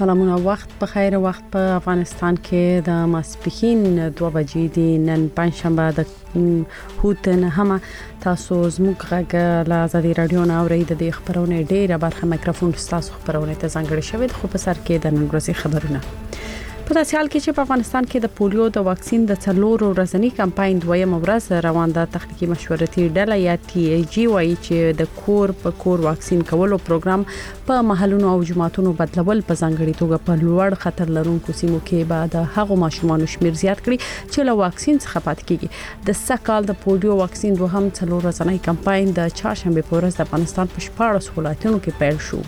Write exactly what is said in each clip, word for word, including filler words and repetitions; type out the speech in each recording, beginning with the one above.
سلامونه، وخت په خیر. وخت په افغانستان کې د ماسپښین دوه بجې دي. نن پنځشنبه د هوت نه هم تاسو زموږ غږ له آزادي رادیو نه اورئ. د خبرونه ډیره برخه میکروفون تاسو خبرونه ته ځانګړی شوی. خو په سر کې د نن ورځې خبرونه په داسې حال کې چې په افغانستان کې د پولیو د واکسین د څلورو ورځنی کمپاین دویم ورځ روان ده. تخنیکی مشورتي ډله یا ټي ای جی وايي چې د کور په کور واکسین کولو پروګرام په محلونو او جماعتونو بدلول په ځانګړي توګه په لوړ خطر لرونکو سیمو کې بعد هغه ماشومان شمیر زیات کړي چې له واکسین څخه پاتې کیږي. د سکهال د پولیو واکسین دوهم څلور ورځنی کمپاین د چهارشنبه په ورځ د افغانستان په شپږ ولایتونو کې پیل شو.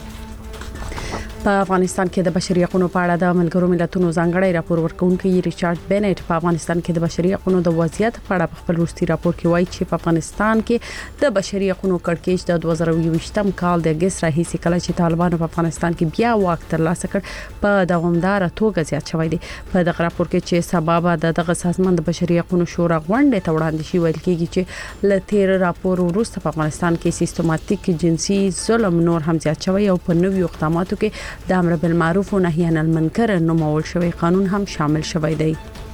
په افغانستان کې د بشري حقوقو په اړه د ملګرو ملتونو ځانګړی راپور ورکونکي ریچارډ بینټ په افغانستان کې د بشري حقوقو د وضعیت په اړه په خپل وروستي راپور کې وایي چې په افغانستان کې د بشري حقوقو کړکېچ د دوه زره یوویشتم کال د اگست راهیسې کله چې طالبانو په افغانستان کې بیا واک ترلاسه کړ په دوامدار توګه زیات شوی دی. په دغه راپور کې چې سبب د دغه سازمان د بشري حقوقو شورا غونډه ته وړاندې شي ویل کېږي چې ل تیر راپور وروسته په افغانستان کې سیستماتیک جنسي ظلم نور هم زیات شوی او په نویو اقداماتو کې د امر بالمعروف و نهی عن المنکر نومول شوی قانون هم شامل شوی دی.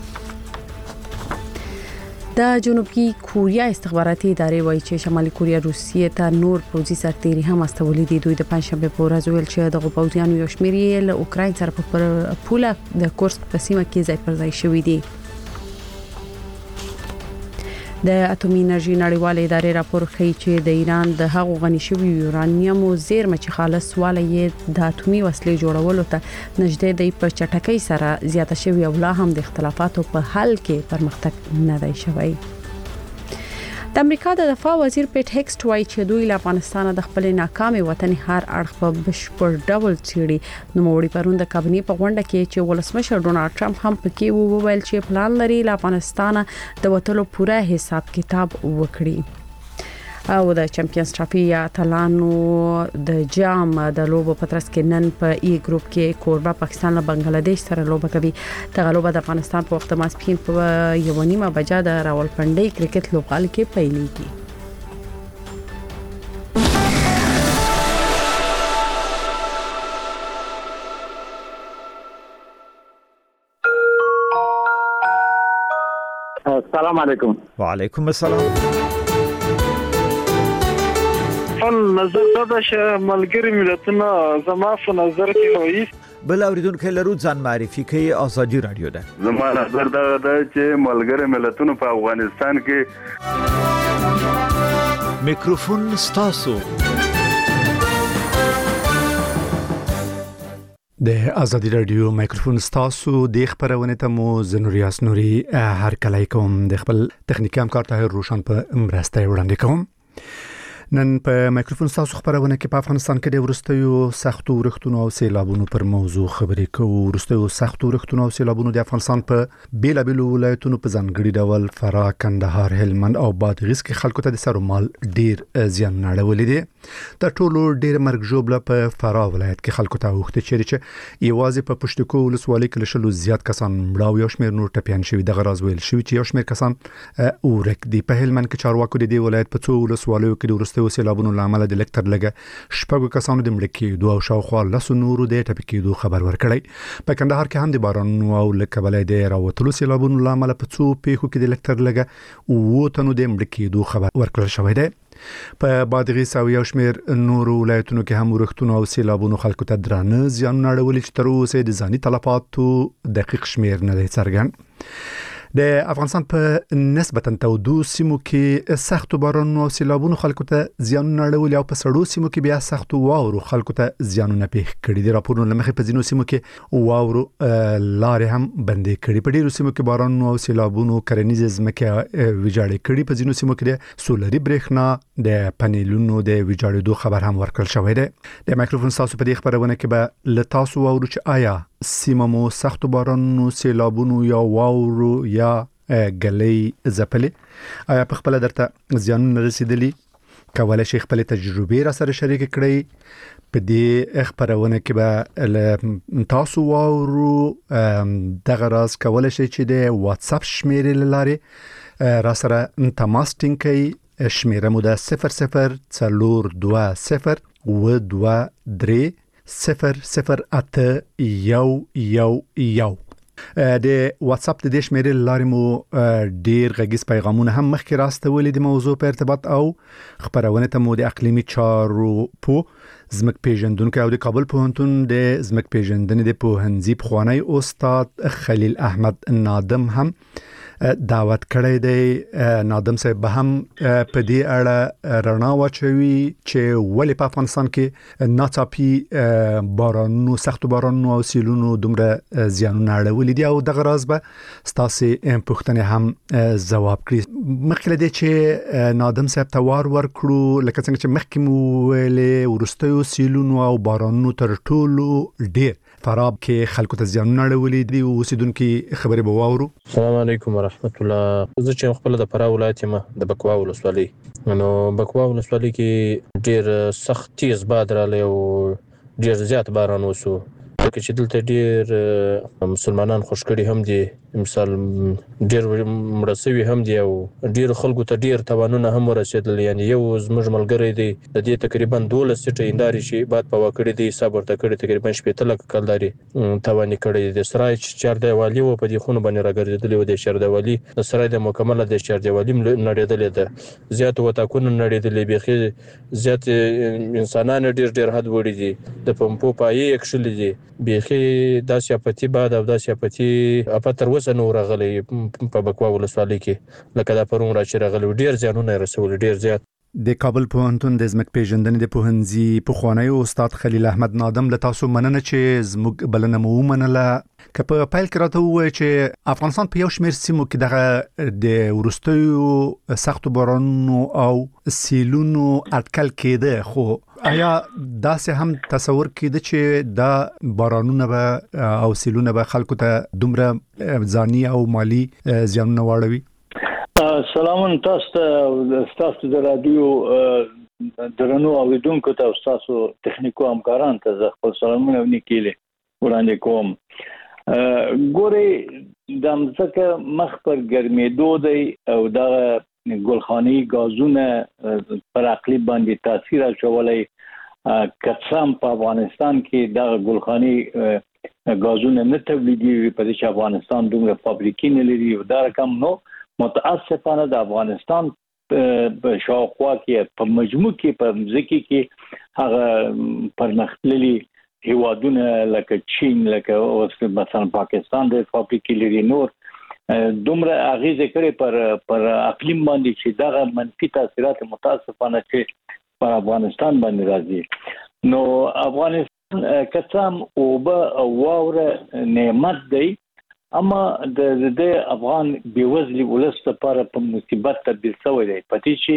د جنوبي کوریا استخباراتي ادارې وایي چې شمالي کوریا روسیې ته نور پوځي سرتیري هم استولې دي. دوی د پنځشنبه په ورځ ویل چې د پوځیانو یو شمېر یې له اوکراین سره په پوله د کورسک په سیمه کې ځای پر ځای شوی دي. د اټومي انرژي نړیوال ادارې راپور ښیي چې د ایران د هغو غني شوی یورانیم زیرمه چې خالص واله یې د اټومي وسلې جوړولو ته نږدې دی په چټکۍ سره زیاته شوی او لا هم د اختلافاتو په حل کې پرمختګ نه دی شوی. د امریکا د دفاع وزیر پیټ هیکسټ وایي چې دوی له افغانستان د خپل ناکامي وطني هر اړخ په بشپړ ډول څېړي. نو موړي پرون د کابینې په غونډه کې چې ولسمشر ډونالد ټرمپ هم پکې وویل چې پلان لري له افغانستان د وټلو پوره حساب کتاب وکړي. او د چمپیونز ټرافي یا اتلانو د جام د لوبو په ترڅ کې نن په ای ګروپ کې کوربه پاکستان له بنگلاديش سره لوبه کوي. دغه لوبه د افغانستان په وخت ماسپښین په یو نیمه بجې د راولپنډي کرکټ لوبغالي کې پیلېږي. السلام علیکم. وعلیکم السلام. نظر دا چې ملګری ملتونه زما په نظر کې وایي بل اوریدونکو لرو ځان معرفي کوي. آزادي رادیو ده. زما نظر دا ده چې ملګری ملتونه په افغانستان کې میکروفون ستاسو د آزادي رادیو میکروفون ستاسو د خبرونه ته مو زنوریاس نوري هر کله کوم د خپل تخنیکی همکار ته روشن په مرسته وړاندې کوم. نن په میکروفون تاسو خبرونه کې په افغانستان کې د ورستیو سختو ورښتونو او سیلابونو پر موضوع خبرې کوو. ورستیو سختو ورښتونو او سیلابونو د افغانستان په بیلابیلو ولایتونو په ځانګړي ډول فراه، کندهار، هلمند او بادغیس کې خلکو ته د سر مال ډیر زیان اړولې دي. د ټولو ډیر مرګ ژوبله په فراه ولایت کې خلکو ته وخت چیرې چې یوازې په پښتکو ولسوالۍ کې لشلو زیات کسان مړاو یو شمېر نور ټپیان شوي. دغه راز ویل شوی چې یو شمېر کسان اورک دي. په هلمند کې چارواکو د دې ولایت په څو ولسوالیو کې د ورستیو سیلابونو لامل د لکټر لګه شپږو کسانو د مړ کېدو او شاوخوا لسو نورو د ټپي کېدو خبر ورکړی. په کندهار کې هم د بارانونو او لکبلې د راوتلو سیلابونو لامل په څو پیښو کې د لکټر لګه او تنو د مړ کېدو خبر ورکړل شوی دی. په بادغیس او یو شمېر نورو ولایتونو کې هم ورښتونو او سیلابونو خلکو ته درانه زیانونه اړولي چې تر اوسه د ځاني تلفاتو دقیق شمېر نه دی څرګند. د افغانستان په نسبتا تودو سیمو کې سختو بارانونو او سیلابونو خلکو ته زیانونه اړولي او په سړو سیمو کې بیا سختو واورو خلکو ته زیانونه پیښ کړي دي. راپورونه له مخې په ځینو سیمو کې واورو لارې هم بندې کړي. په ډیرو سیمو کې بارانونو او سیلابونو کرنیزه ځمکې ویجاړې کړي. په ځینو سیمو کې د سولري برېښنا د پنیلونو د ویجاړېدو خبر هم ورکړل شوی دی. د میکروفون تاسو په دې خبرونه کې به له تاسو واورو چې آیا سیمه مو سختو بارانونو، سیلابونو یا واورو یا غلې زپلې آیا په خپل درته زیانونه رسیدلی؟ کولای شي خپل تجربې را سره شریک کړئ. په دې خبرونه کې به تاسو واورو. دغه راز کولای شي چې د واتس اپ شمیرې لاره را سره تماس ټینګ کړئ. شمیره مو ده صفر صفر څلور دوه صفر و دوه درې صفر صفر اته یو یو یو. د واتس اپ د دې شمیرې لارې مو ډیر غږیز پیغامونه هم مخکې راستولې د موضوع په ارتباط او خبرونه ته مو د اقلیمي چارو په زمک پیژندونکو او د کابل پوهنتون د زمک پیژندنې د پوهنځي پخوانی استاد خلیل احمد نادم هم دعوت کړی دی. نادم صاحب به هم په دې اړه رڼا واچوي چې ولې په افغانستان کې ناڅاپي بارانونو سخت بارانونو او سیلونو دومره زیانونه اړولي دي او دغه راز به ستاسو پوښتنې هم ځواب کړي. مخکې دې چې نادم صاحب ته وار ورکړو لکه څنګه چې مخکې مو ویلې ورستیو سیلونو او بارانونو تر ټولو ډیر فراب کې خلکو ته زیانونه اړولي دي او اوسیدونکو خبرې به واورو. السلام علیکم ورحمت الله. زه چې خپل د فراه ولایت یم د بکوا ولسوالۍ، نو بکوا ولسوالۍ کې ډیر سخت تیز باد راغلی او ډیر زیات باران وشو، ځکه چې دلته ډیر مسلمانان خوشکړي هم دي، مثال ډیر مړه شوي هم دي او ډیر خلکو ته ډیر توانونه هم ورسېدل. یعنی یو زموږ ملګری دی د دې تقریبا دولس سټه انداري شي باد په وکړې دي حساب ورته کړی تقریبا شپږ لک کلداري توانې کړی د سرای چار دیوالي و په دې خونه باندې راګرځېدلې و د شهر دیوالي د سرای د مکمله د شهر دیوالي نړېدلې ده، زیات وتاکونه نړېدلې، بيخي زیات انسانان ډیر ډیر حد وړي دي، د پمپو پای اکشلې دي، بيخي داسې اپتی باد او داسې اپتی اپتر وسه نو راغلي په بکوا ولسوالۍ کې لکه دا پرون راچې راغلي ډیر ځانونه رسول ډیر زیات. د کابل پوهنتون د زمک پیژندنې د پوهنځي پخوانی استاد خلیل احمد نادم له تاسو مننه چې زموږ بلنه مو ومنله. که په پیل کې راته ووایي چې افغانستان په یو شمېر سیمو کې دغه د وروستیو سختو بارانونو او سیلونو اټکل کېده، خو آیا داسې هم تصور کېده چې دا بارانونه به او سیلونه به خلکو ته دومره ځاني او مالی زیانونه واړوي؟ سلام تاسو ته، تاسو د رادیو درنو اوریدونکو ته او تاسو تخنیکو همکاران ته زه خپل سلامونه او نیکیلې وړاندې کوم. ګورې د مځکه مخ پر ګرمېدو دی او دغه ګلخاني غازونه پر اقلیم باندې تاثیر اچولی، که څه هم په افغانستان کې دغه ګلخاني غازونه نه تولیدېږي په دې چې افغانستان دومره فابریکې نه لري او دا رقم نو متاسفانه د افغانستان په شاوخوا کې په مجموع کې په مځکه کې هغه پرمختللي هیوادونه لکه چین لکه مثلا پاکستان د فابریکې لري نور دومره اغیزه کړي پر پر اقلیم باندې چې دغه منفي تاثیرات متاسفانه چې پر افغانستان باندې راځي. نو افغانستان کڅام او به واوره نعمت دی، اما د د افغان بیوزلی ولست لپاره په مصیبت تبدیل شوی دی. پاتې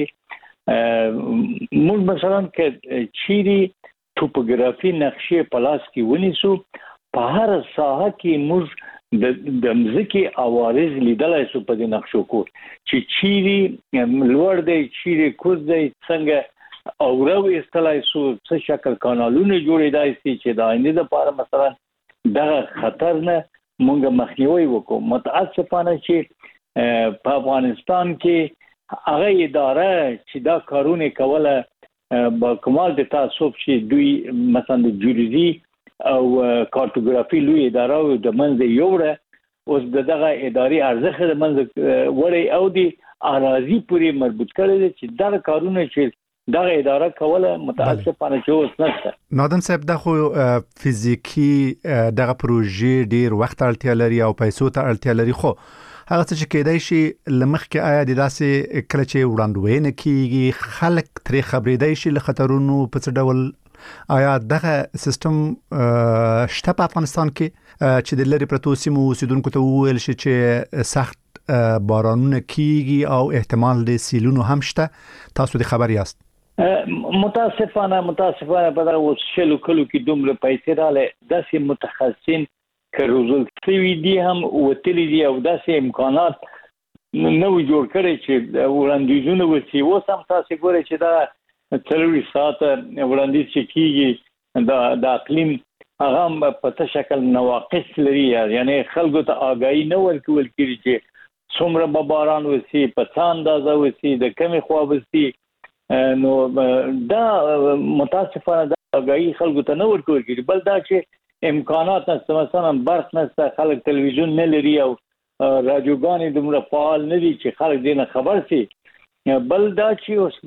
چې موږ مثلا کې چيري توپوګرافي نقشې په لاس کې ونیسو، په هر ساحه کې موږ د د مځکې عوارض لیدلای شو په دې نقشو کې چې چيري لوړ دی چيري کوز دی څنګه او راو استلای شو څه شکل کانالونه جوړېدای شي چې د آینده لپاره مثلا دغه خطر نه مونږ مخنیوي وکړو. متاسفانه چې په افغانستان کې هغه اداره چې دا کارونه کوله با کمال د تعصب چې دوی مثلا د جیولوژي او کارتوګرافي لوی اداره او د منځ یوړه اوس دغه اداري ارزښت د منځ وړي او د اراضي پورې مربوط کړي چې دا کارونه چې دغه اداره کوله متاسفانه چې اوس نشته. نادم صاحب دا خو فزیکی دغه پروژې ډیر وخت اړتیا لري او پیسو ته اړتیا لري، خو هغه څه چې کېدای شي لمخکې آیا د داسې کله چې وړاندوینه کیږي خلک ترې خبرېدای شي له خطرونو په څه ډول؟ آیا دغه سیستم شته په افغانستان کې چې د لری پرتو سیمو اوسیدونکو ته وویل شي چې سخت بارانونه کیږي او احتمال د سیلونو هم شته؟ تاسو د خبر یاست؟ متاسفانه متاسفانه په دغه شلو کلو کې دومره پیسې رااله داسې متخصصین که روزل سوي دي هم وتلی دي او داسې امکانات نو جوړ کړي چې وړاندیزونه وسی اوس هم تاسو ګورئ چې دا څلور ساعت وړاندیز چې کیږي دا د اقلیم هغه په څه شکل نواقص لري، یعنی خلکو ته آگاهی نه ورکول کیږي چې څومره به باران وسی په څه اندازه وسی د کمی خوا وسی. نو دا متاسفانه اگاهي خلکو ته نه ورکول کیږي. بل دا چې امکانات نشته، مثلا برق نشته، خلک تلویزیون نه لري او رادیوګانې دومره فعال نه دي چې خلک دې نه خبر شي. بل دا چې اوس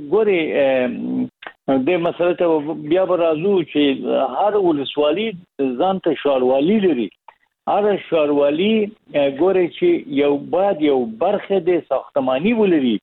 ګوري د مسله ته بیا به راځو چې هر ولسوالي ځان ته ښاروالي لري. هر ښاروالي ګوري چې یو باید یو برخه د ساختماني ولري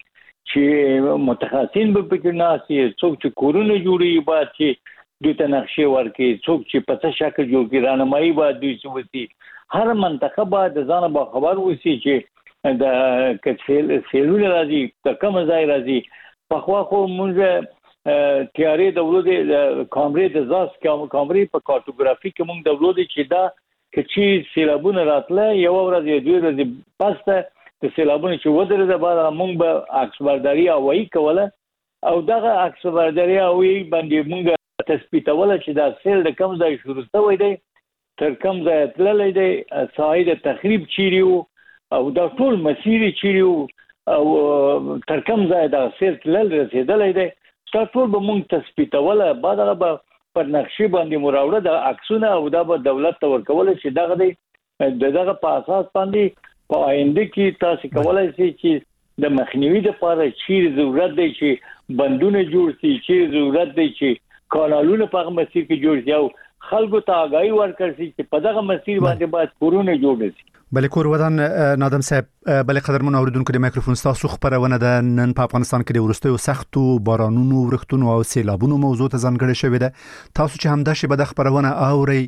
چې متخصصین به پکې ناسي، څوک چې کورونه جوړي باید چې دوی ته نقشې ورکړي، څوک چې په څه شکل جوړ کړي، راهنمایي باید دوی وسی. هر منطقه باید ځان به خبر وسی چې د کڅل سیلونه راځي د کوم ځای راځي. په خو خو مونږه تیارې دولت د کامرې د ځاس کامرې په کارتوګرافي کې مونږ دولت چې دا چې سیلابونه راتله یو ورځ دوی ورځې پسته د سیلابونه چې ودرې د بعد مونږ به عکس برداري او وایي کوله او دغه عکس برداري او وایي باندې مونږ تثبیتوله چې دا سیل د کوم ځای شروع شوی دی، تر کوم ځای تللی دی، ساحې د تخریب چیرې وو او دا ټول مسیر چیرې او تر کوم ځای دا سیل تلل رسیدلی دی. دا ټول به مونږ تثبیتوله، بعد هغه به پر نقشې باندې مراوړه د عکسونه او دا به دولت ته ورکوله چې دغه دی د دغه په اساس باندې په آینده کې تاسو کولای شئ چې د مخنیوي لپاره چیرې ضرورت دی چې بندونه جوړ شي، چیرې ضرورت دی چې کانالونه په هغه مسیر کې جوړ شي او خلکو ته آگاهي ورکړي چې په دغه مسیر باندې باید کورونه جوړ شي. بلې کور ودان نادم صاحب، بلې قدرمن اوریدونکو د مایکروفون تاسو خبرونه د نن په افغانستان کې د ورستیو سختو بارانونو، ورښتونو او سیلابونو موضوع ته ځانګړې شوې ده. تاسو چې همدا شی به د خبرونه اوري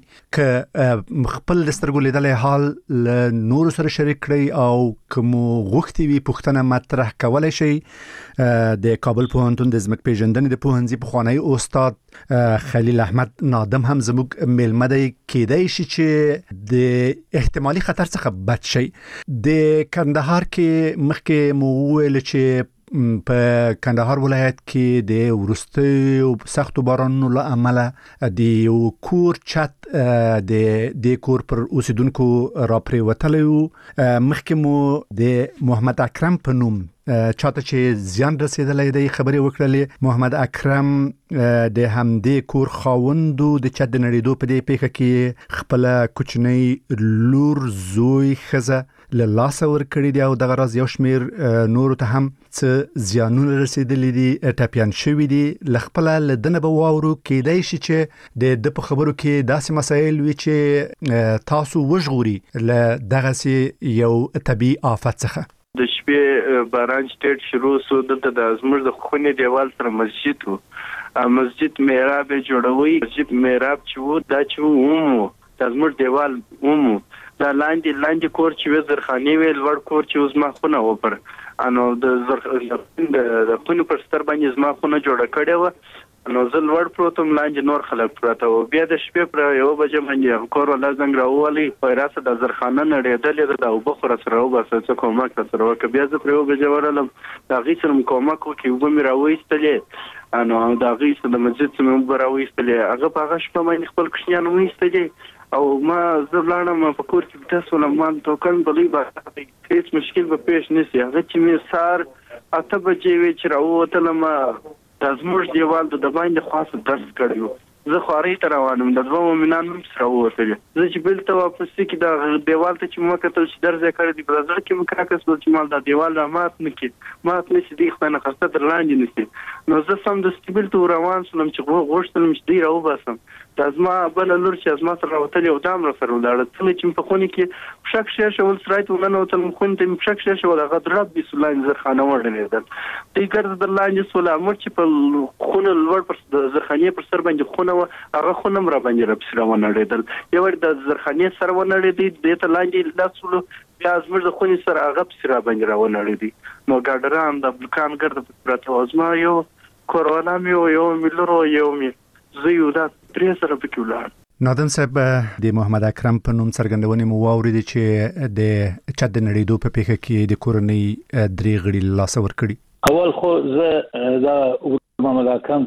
ک خپل دسترګو لیدلې حال ل نور سره شریک کړئ او کوم غوښتي وي پښتنه مطرح کولای شي. د کابل پوهنتون د ځمک پیژندنې د پوهنځي پخوانی استاد خلیل احمد نادم هم زموږ میلمه دی. کېدای شي چې د احتمالي خطر څخه بچ شي. د کندهار کې مخکې مو ویل چې په کندهار ولایت کې د ورستیو سختو بارانونو له امله د یو کور چت د د کور پر اوسیدونکو راپرې وتلی و. مخکې مو د محمد اکرم په نوم چاته چې زیان رسیدلی دی خبرې وکړلې. محمد اکرم د همدې کور خاوندو د چت د نړېدو په دې پیښه کې خپله کوچنۍ لور، زوی، ښځه له لاسه ورکړي دي او دغه راز یو شمېر نورو ته هم څه زیانونه رسیدلي دي، ټپیان شوي دي. له خپله له ده نه به واورو کېدای شي چې د ده په خبرو کې داسې مسایل وي چې تاسو وژغوري له دغسې یو طبیعي آفت څخه. د شپې باران سټیټ شروع سو، دلته د زموږ د خونې دیوال سره مسجد وو، مسجد محراب جوړوي. مسجد محراب چې وو دا چې وو دا زموږ دیوال ومو، دا لاندې لاندې کور چې وې زرخاني وې، لوړ کور چې اوس ما خونه و پر انو د زرخاني د خونې پر ستر باندې زما خونه جوړه کړې وه. نو زه لوړ پروتم، لاندې نور خلک پراته وو. بیا د شپې پر یو بجې باندې کور ولا زنګ راوولی، پیراسه د زرخانه نړېدلې ده او بخور سره وباسه څه کومک سره وکړه. بیا زه پر یو بجې ورلم، د هغې سره کومک وکړي، اوبه مې راوایستلې، انو د هغې سره د مسجد څخه مې اوبه راوایستلې. هغه په هغه شپه باندې خپل کوچنیان وایستلې او ما زه لاړم په کور کې بته سولم، ما توکن بلې به هیڅ مشکل به پیښ نشي. هغه چې مې سار اته بجې وې چې راووتلم، دا زموږ دیوال د باندې خاص درس کړی و. زه خوارۍ ته روانم، د دوه مؤمنان هم سره ووتلې. زه چې بېلته واپس کې دا دیوال ته چې ما کتل چې درس یې کړی دی، په زړه کې مې کرکه شول چې مال دا دیوال را مات نه کړي، مات نه شي، دی خدای نخواسته در لاندې نه شي. نو زه سمدستي بېلته روان شولم چې غوښتلم چې دی راوباسم. دا زما بله لور چې زما سره راوتلې او دا هم راسره ولاړه. څله چې مې په خونې کې پښه کښېښول ول سرایت وننوتلم خونې ته مې پښه کښېښول، هغه درب بیسو لاندې زرخانه وډنېدل. دوی ګرځېدل لاندې سول. امر چې په خونه لوړ پر زرخانې پر سر باندې خونه وه، هغه خونه هم را باندې راپسې راونړېدل. یو وړ د زرخانې سره ونړېدی، دې ته لاندې لاس بیا زموږ د خونې سره هغه پسې را باندې راونړېدی. نو ګاډران د بلکان ګرده پراته وو. زما یو کوروالا مې و، یو مې لور و، یو مې زوی و، دا درې سره پکې ولاړ. نادم صاحب، د محمد اکرم په نوم څرګندونې مو واورېدې چې د چت د نړېدو په پیښه کې د کورنۍ درې غړي له لاسه ورکړي. اول خو زه دا محمد اکرم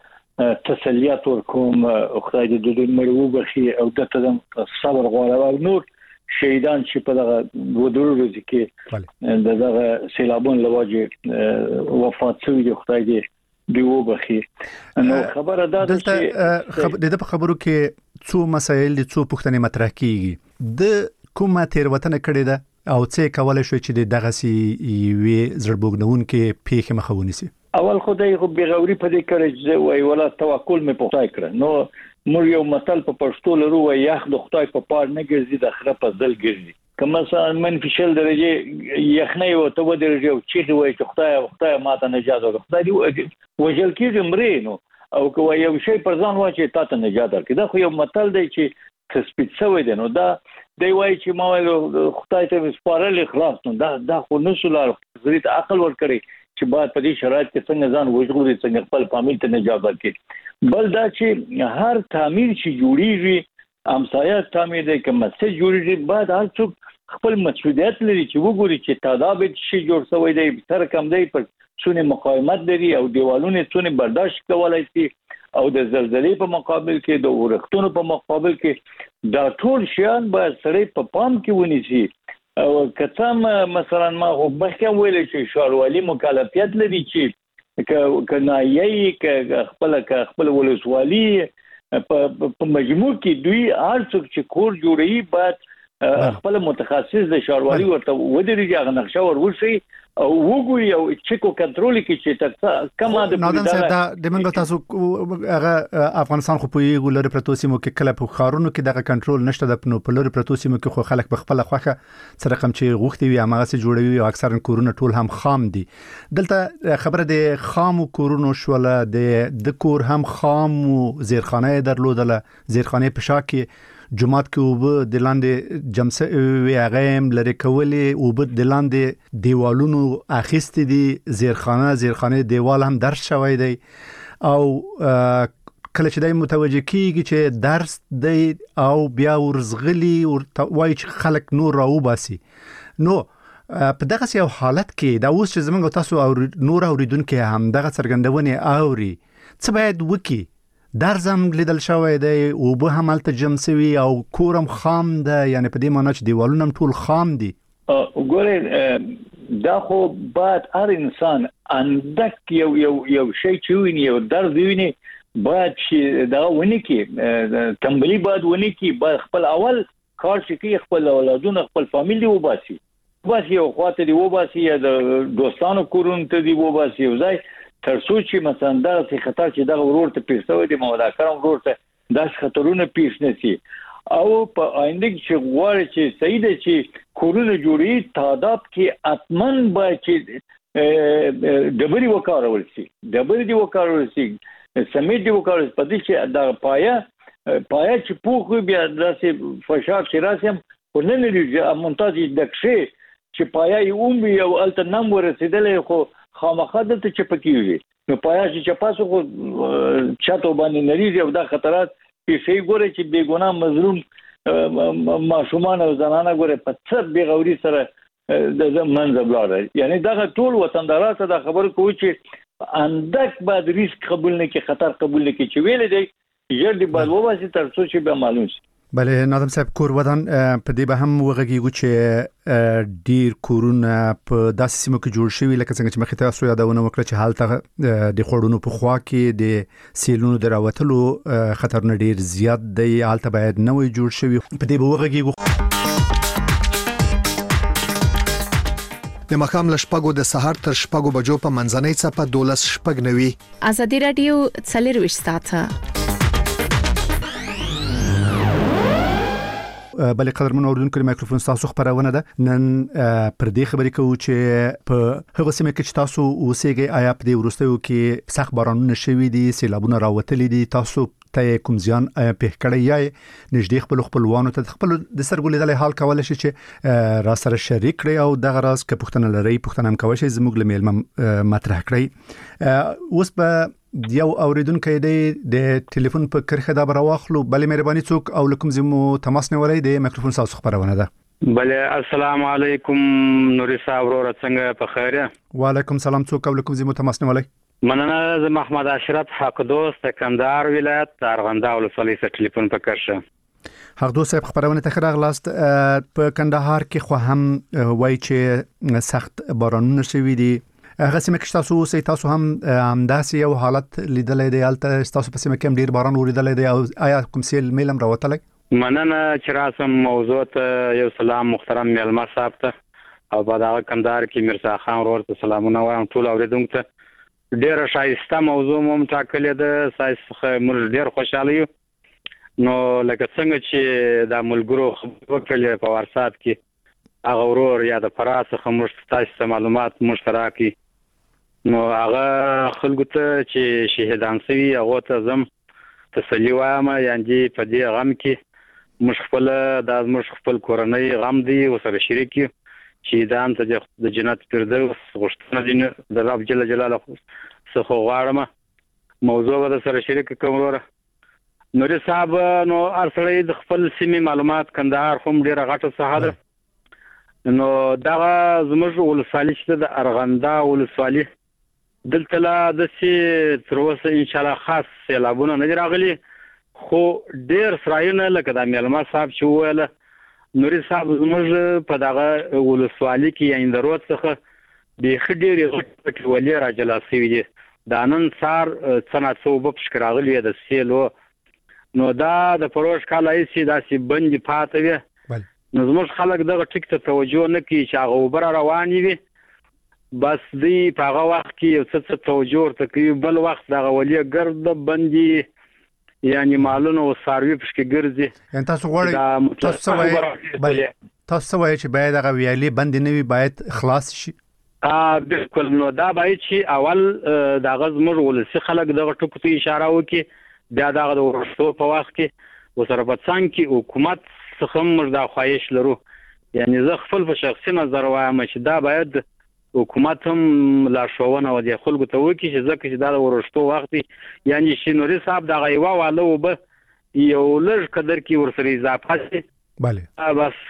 ته تسلیات ورکوم، خدای دې د دې مړ وبخښي او دته د صبر غواړم او نور شهیدان چې په دغه ودرو ورځ کې د دغه سیلابون له وجې وفات شوي دي، خدای دې دیو بخي نو خبره ده چې د خبرو کې څو مسایل دي څو پوښتنې مطرح کیږي د کومه تیروتنه کړې ده او څه کولای شو چې دغه سي وی زړبوګنون کې پیښه مخه ونیسي. اول خدای خو بغوري په دې کړی چې وای ولا توکل مې پوښتای کړ نو مور یو متل په پښتو لرو وای یخ د خدای په پار نه ګرځي د خره په ځل ګرځي. کما مثلا منفي شل درجه یخنۍ او تو درجه او چې وای چې خدای خدای ماته نجات ورکړي خدای دی وجل کېږي مرې نو او کوي یو شی پر ځان واچي تاسو نجات ورکړي. دا خو یو متل دی چې تثبیت شوی دی نو دا دی وای چې ما خدای ته سپارل اخلاص نو دا دا خو نسولار زریت عقل ور کړی چې بعد په دې شرایط کې څنګه ځان وژغوري څنګه خپل فامیل ته نجات ورکړي. بل دا چې هر تعمیر چې جوړیږي امسایه تعمیر دی کوم څه جوړیږي بعد هر څوک خپل مسؤلیت لري چې وګوري چې تعداد شي جوړ شوی دی تر کم دی پر څونه مقاومت لري او دیوالونه څونه برداشت کولای شي او د زلزلې په مقابل کې د ورښتونو په مقابل کې دا ټول شیان به سره په پام کې ونیسي. او کتم مثلا ما وبخښم ویل چې شاروالي مکلفیت لري چې ک کنایي ک خپل ک خپل ولسوالي په مجموع کې دوی هر څوک چې کور جوړي بعد خپل متخصص د شاروالي ورته ودرېږي هغه نقشه ورورسي او وګوري او چیکو کنټرول کې چې تاسو کومه د نادم صاحب دا د منګو تاسو هغه افغانستان خو په یو لری پروتوسیمو کې کله په خارونو کې دغه کنټرول نشته د په لری پروتوسیمو کې خو خلک په خپل خوخه سره کوم چې غوښتي وي هغه څه جوړوي او اکثرا کورونه ټول هم خام دي. دلته خبره د خام کورونو شوله د د کور هم خام زیرخانه درلودله زیرخانه په شا کې جمعات کې وب د لاندې جمسه وی هغه لری کولې وب د لاندې دیوالونو اخیست دي زیرخانه زیرخانه دیوال هم درس شوی دی او کله چې دای متوجه کیږي چې درس دی او بیا ورزغلی او وای چې خلک نور راو باسي. نو په دغه یو حالت کې دا اوس چې زمونږ تاسو او نور اوریدونکو هم دغه څرګندونه اوري څه باید وکي درزم لیدل شوی دی او به هم الته جمسوي او کورم خام ده یعنی په دې معنی چې دیوالونه ټول خام دي. وګوره دا خو بعد هر انسان اندک یو یو یو شی چې ویني یو درد ویني بعد چې دا ونی کې تنبلی بعد ونی کې بعد خپل اول کار چې کې خپل اولادونه خپل فامیل وباسي بس یو خواته دی وباسي یا د دوستانو کورونه ته دی وباسي ځای تر څو چې مثلا دا څه خطر چې دا ورور ته پیښوي د مولا کرم ورور ته دا خطرونه پیښ نشي او په آینده کې غواړي چې صحیح دی چې کورونه جوړي تعداد کې اتمن به چې ډبري وکړول شي ډبري دی وکړول شي سمیت دی وکړول په دې چې دا پایا پایا چې پوخ بیا داسې فشار چې راسم ورنه لري مونتاج دکشه چې پایا یې اومي او الته نم ورسېدلې خو خامخا دلته چې پکېږي نو پایا چې چپاسو خو چاتو باندې نریږي او دا خطرات پیښې ګوره چې بے ګناه مظلوم ماشومان او زنانه ګوره په څه بے غوري سره د منځ بلاړ یعنی دا ټول وطندارات دا خبر کوي چې اندک بعد ریسک قبول نه کې خطر قبول نه کې چې ویل دی یړ دی بعد وباسي تر څو چې به معلوم شي. بله نادم صاحب کور ودان په دې به هم وغږیږو چې ډیر کورونه په داسې سیمو کې جوړ شوي لکه څنګه چې مخکې تاسو یادونه وکړه چې حالت د خوړونو په خوا کې د سیلونو د راوتلو خطرونه ډیر زیات دی حالت باید نوې جوړ شوي په دې به وغږیږو. د مخام لشپګو د سحر تر شپګو بجو په منځنۍ څپه دولس شپګ نوي ازادي رادیو څلور وشتاته بلې قدرمن اوردونکو مایکروفون تاسو خبرونه ده نن پر دې خبرې کوو چې په هغه سیمه کې چې تاسو اوسېږئ آیا په دې وروستیو کې سخت بارانونه شوي دي سیلابونه راوتلي دي تاسو ته کوم ځان په کړی یا نږدې خپل خپلوانو ته خپل د سرګو لیدلې حال کول شي چې را سره شریک کړي او دغه راز کې پښتنه لري پښتنه هم کوي چې زموږ لمیل مطرح کړی اوس به یو اوریدونکو دی د ټلیفون په کرخه دا براوخلو بلې مهرباني څوک او لکم زمو تماس نیولای دی مایکروفون تاسو خبرونه ده. بله السلام علیکم نوري صاحب ورو څنګه په خیره. وعلیکم سلام څوک او لکم زمو تماس نیولای. مننه زه محمد اشرف حق دوست کندهار ولایت ارغنده ولسوالۍ څخه ټلیفون پکړشه. حق دوست صاحب خبرونه ته راغلاست په کندهار کې خو هم وای چې سخت بارانونه شوي دي هغه سیمه کې تاسو اوسئ تاسو هم همداسې یو حالت لیدلې دی البته تاسو په سیمه کې هم ډیر باران وریدلې دی او آیا کوم سیل میلم راوتلی؟ مننه چې راسم موضوع ته یو سلام محترم میلمه صاحب ته او په دغه کندهار کې میرزا خان ورور ته سلامونه وایم ټول اوریدونکو ته ډیره شایسته موضوع مو متکلې ده سایسخه موږ ډیر خوشاله یو نو لکه څنګه چې د ملګرو وکړل په وارسات کې هغه ورور یا د فراسخه موږ تاسو معلومات مشترکي نو هغه خلکو ته چې شهیدان شوي هغه ته زم تسلی وایم یعنی په دې غم کې مش خپل د مش خپل کورنۍ غم دی او سره شریک چې دام ته د جنت فردوس غوښتنه دي د رب جل جلاله څخه غواړم موضوع د سره شریک کوم وره نوري صاحب نو ارسلې د خپل سیمې معلومات کندهار هم ډیره غټه ساحه ده نو دا زموږ ولسوالۍ چې د ارغندا ولسوالۍ دلته لا د سي تر اوسه ان شاء الله خاص سیلابونه نه راغلي خو ډیر سرايونه لکه د میلمه صاحب چې ویل نوري صاحب زموږ په دغه ولسوالۍ کې یان دروت څخه د خډيري غټ ولې راجلاسي دي د نن سار صنعت صوب بشکراغلی د سیلو نو دا د پروش کال ایسي داسې بند پاتوي نو زموږ خلک دغه ټیک ته توجه نه کوي چې هغه وبر رواني وي بس دی په هغه وخت کې یو څه توجه ورته کوي بل وخت دغه ولې ګرد بندي یعنی مالونه او ساروي پښکې ګرځي ان تاسو غواړئ تاسو وایي تاسو وایي چې باید هغه ویالي بند نه وي باید خلاص شي ا بالکل نو دا باید چې اول د غزمر ولسی خلک دغه ټکو ته اشاره وکړي بیا دغه د ورشتو په وخت کې وسره په څنګه کې حکومت څخه موږ دا خواهش لرو یعنی زه خپل په شخصي نظر وایم چې دا باید حکومت هم لا شوونه و دي خلکو ته وکړي چې ځکه چې دا د ورشتو وخت یعنی شینوري صاحب دا غیوا والو وب یو لږ قدر کې ورسره اضافه شي bale بس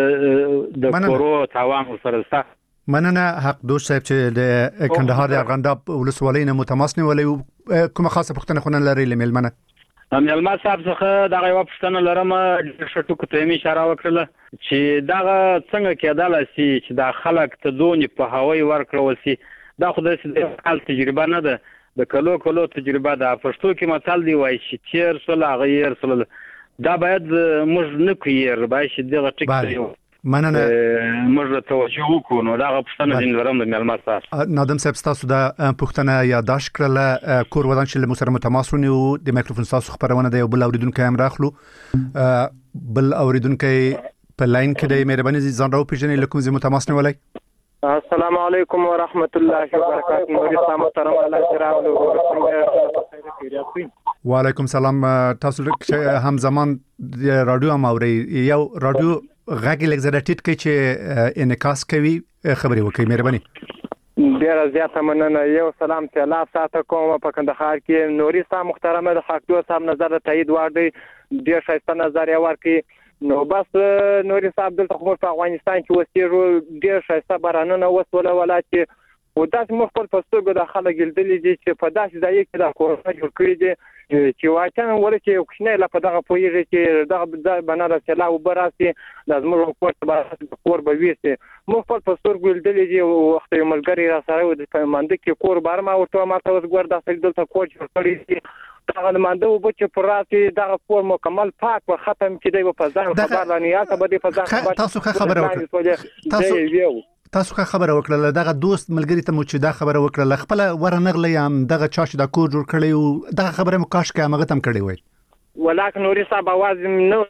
د کورو تاوان ورسره ستا مننه حق دوست صاحب چې د کندهار د ارغندا ولسوالۍ نه متماسنه ولې کومه خاصه پښتنه خونه لري لملمنه میلمه صاحب څخه دا یو پښتنه لرم شټو کوته می اشاره وکړه چې دا څنګه کېدل سي چې دا خلک ته دونی په هوای ورکړو سي دا خو د خپل تجربه نه ده د کلو کلو تجربه ده پښتو کې مثال دی وای چې تیر سره غیر سره دا باید موږ نه کویر باید چې دغه ټیک مننه موږ توجه وکړو نو دا پښتنه دین لرم د میلمه صاحب نادم صاحب تاسو دا پښتنه یاداش کړل کور ودان چې موږ سره متماسونه او د میکروفون تاسو خبرونه دی بل اوریدونکو هم راخلو بل اوریدونکو په لاین کې د مهرباني ځان راو پیژنې لکه زموږ متماسنه ولای السلام علیکم ورحمت الله وبرکاته نور اسلام محترم الله جراو وعلیکم سلام تاسو هم زمان رادیو هم اوري یو رادیو غږی لږ زړه ټیټ کې چې انعکاس کوي خبري وکړئ مهرباني ډیر زیاته مننه یو سلام ته الله ساته کوم په کندهار کې نوري صاحب محترم د حقدو صاحب نظر تایید وړي ډیر شایسته نظر یې ورکړي نو بس نوري صاحب دلته خو په افغانستان کې وسیرو ډیر شایسته بارانونه وسوله ولا چې و داس مو خپل پستوګو د خلک ګلدلې دي چې په داسې ځای کې د کورونا جوړ کړی دي چې واچن ورته کوښنه لا په دغه پویږي چې دغه بناره سلا وبراسي لازم ورکوټ به کور به ویسي مو خپل پستوګو ګلدلې دي وخت یو ملګری را سره د پمانده کې کور بار ما ورته ما تاسو ګور داسې دلته کور جوړ کړی دي دا مانده وب چې پراتي دغه کور مکمل پاک او ختم کړي په ځان خبر لانی یا ته به په ځان تاسو خبره وکړه تاسو تاسو خبره وکړه دغه دوست ملګری ته مو چې دا خبره وکړه خپل ورنغلې هم دغه چا چې د کور جوړ کړی او دغه خبره مو کاش کې هغه تم کړی وای ولکه نوري صاحب आवाज نو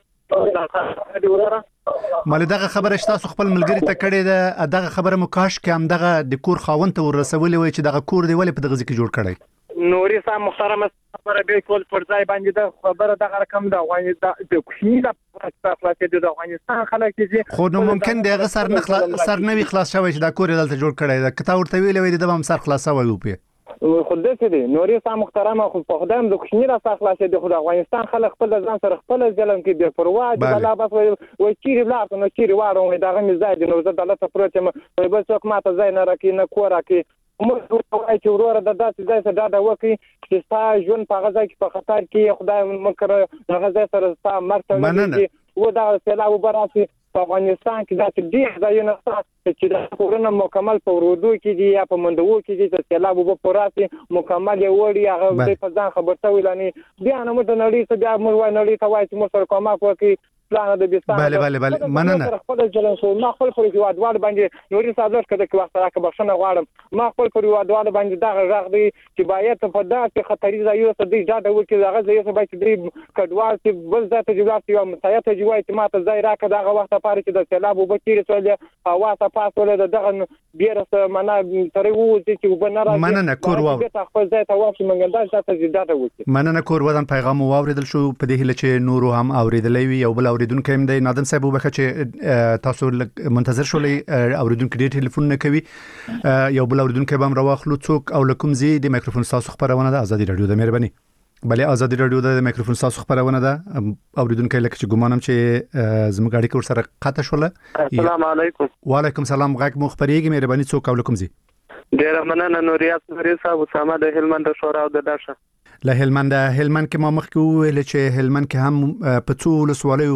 مله دغه خبره تاسو خپل ملګری ته کړی ده دغه خبره مو کاش کې هم دغه د کور خاوند ته ورسولې وای چې دغه کور دی ولې په دغه ځکه جوړ کړی نوري صاحب محترم خبره به کول پر ځای باندې د خبره دغه رقم د افغانستان د کوشنی د خلاصې د افغانستان خلک چې خو نو ممکن دغه سر نه خلاص سر نه وی خلاص شوی چې دا کور دلته جوړ کړی دا کته ورته ویلې وای د هم سر خلاصوي او په خو دې دې نوري صاحب محترم خو په خدام د کوشنی را خلاصې د خدای افغانستان خلک خپل ځان سره خپل ځلم کې د پروا د الله بس وای چیرې بلا نو چیرې واره دغه مزاج نو زه د الله پروت مې بس څوک ماته ځای نه راکې نه کور راکې موږ وایو چې وروره د داسې ځای سره دا وکړي چې ستا ژوند په غزا کې په خطر کې خدای مکر هغه ځای سره ستا مرته و دا سیلاب براسي په افغانستان کې دا ډېر ځایونه شته چې د کورونه مکمل په ورودو کې دي یا په منډو کې دي چې سیلاب وب پراسي مکمل یې وړي هغه په ځان خبرته ویلانی بیا نو د نړۍ ته بیا موږ وای نړۍ ته وای چې موږ سره کومه کوي پلان د بيستان بله بله بله مننه خپل جلن شو ما خپل پر هیوادوال باندې نوري صاحب کده کې وخت راکه بخښنه غواړم ما خپل پر هیوادوال باندې دا غږ دی چې باید په داسې خطري ځایونو ته د اجازه وکړي دا ځای څه باید د کډوال چې بل ذات جوړات یو مسایت جوړای چې ما ته ځای راکه دا وخت لپاره چې د سیلاب وبکیر سول هوا ته پاسول د دغه بیرسه معنا ترې وو چې وبنره مننه کور واو خپل ځای ته واښ منګنداش ته اجازه وکړي مننه کور ودان پیغام واوریدل شو په دې هله چې نورو هم اوریدلې وي او بل اوریدونکو هم د نادم صاحب وبخه چې تاسو منتظر شولې اوریدونکو ډیر ټلیفون نه کوي یو بل اوریدونکو به هم راوخلو څوک او لکم زی د میکروفون تاسو خبرونه د ازادي رادیو د مهرباني بلې ازادي رادیو د میکروفون تاسو خبرونه ده اوریدونکو لکه چې ګمانم چې زموږ اړیکه ور سره قطع شوله السلام علیکم وعلیکم السلام غاک مخبريږي مهرباني څوک او لکم زی ډیر مننه نوریات نوري صاحب اسامه د هلمند شورا او د داشه له هلمند هلمند کې ما مخکې ویل چې هلمند کې هم په څو ولسوالیو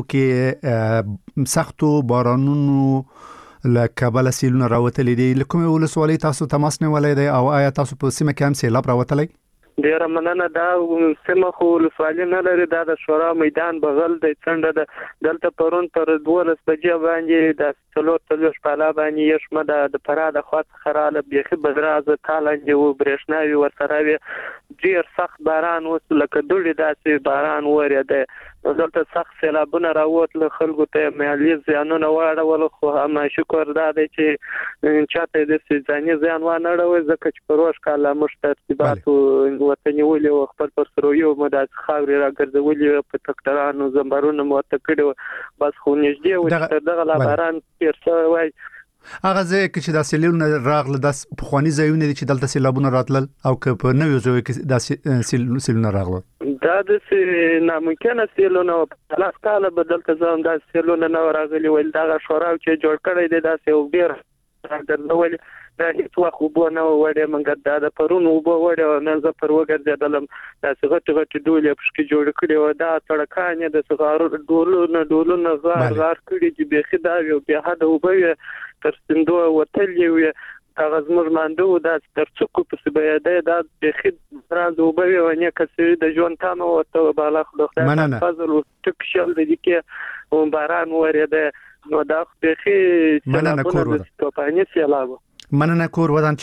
کې سختو بارانونو له کابل سیلونه راوتلې دي لکه ولسوالۍ تاسو تماس نیولې دي او آیا تاسو په سیمه کې هم سیلاب راوتلې ډیر مننه دا سیمه خو ولسوالۍ نه لري دا د شورا میدان بغل د څنډه د دلته پرون پر دولس بجې باندې د څلور تلوش پالا باندې یشمه د پرا د خاص خراله بيخي بدراز تالنج او برېښناوي ورسره وي ډیر سخت باران وس لکه دوړي داسې باران وریده دلته سخت سیلابونه راوت له خلکو ته مالي زیانونه واړول خو هم شکر دا دی چې چاته د ځاني زیان و نه راوي ځکه چې پروش کاله مشترکات وطني ولې او خپل پر سره یو مدد خاوري راګرځولې په تکټرانو زمبرونو متکړو بس خو نږدې و دغه لابران پیرسه وای هغه ځکه چې د سیلونه راغله د پخوانی ځایونه چې دلته سیلابونه راتلل او که په نوې ځای کې د سیلونه راغله دا د ناممکنه سیلونه په لاس کاله بدلته ځم د سیلونه نو راغلي ول دا شورا چې جوړ کړی دی دا څه وبیر راګرځول دا هیڅ وخت وبو نه وړه منګه دا د پرون وبو وړه نه ز پر وګرځیدلم دا څنګه غټ ډولې پښکې جوړ کړي و دا تړکانې د سغارو ډولونه ډولونه غار غار کړي چې بيخي دا یو به حد وبوي تر سندو وتلې وي هغه زموږ مانده دا تر څوک په سبياده دا بيخي راز وبوي ونه کسي د ژوند تامه وته بالا خدای فضل ټک شل د دې او باران وریده نو دا بيخي مننه کور ټوپانې سیلاب مننه کور ودان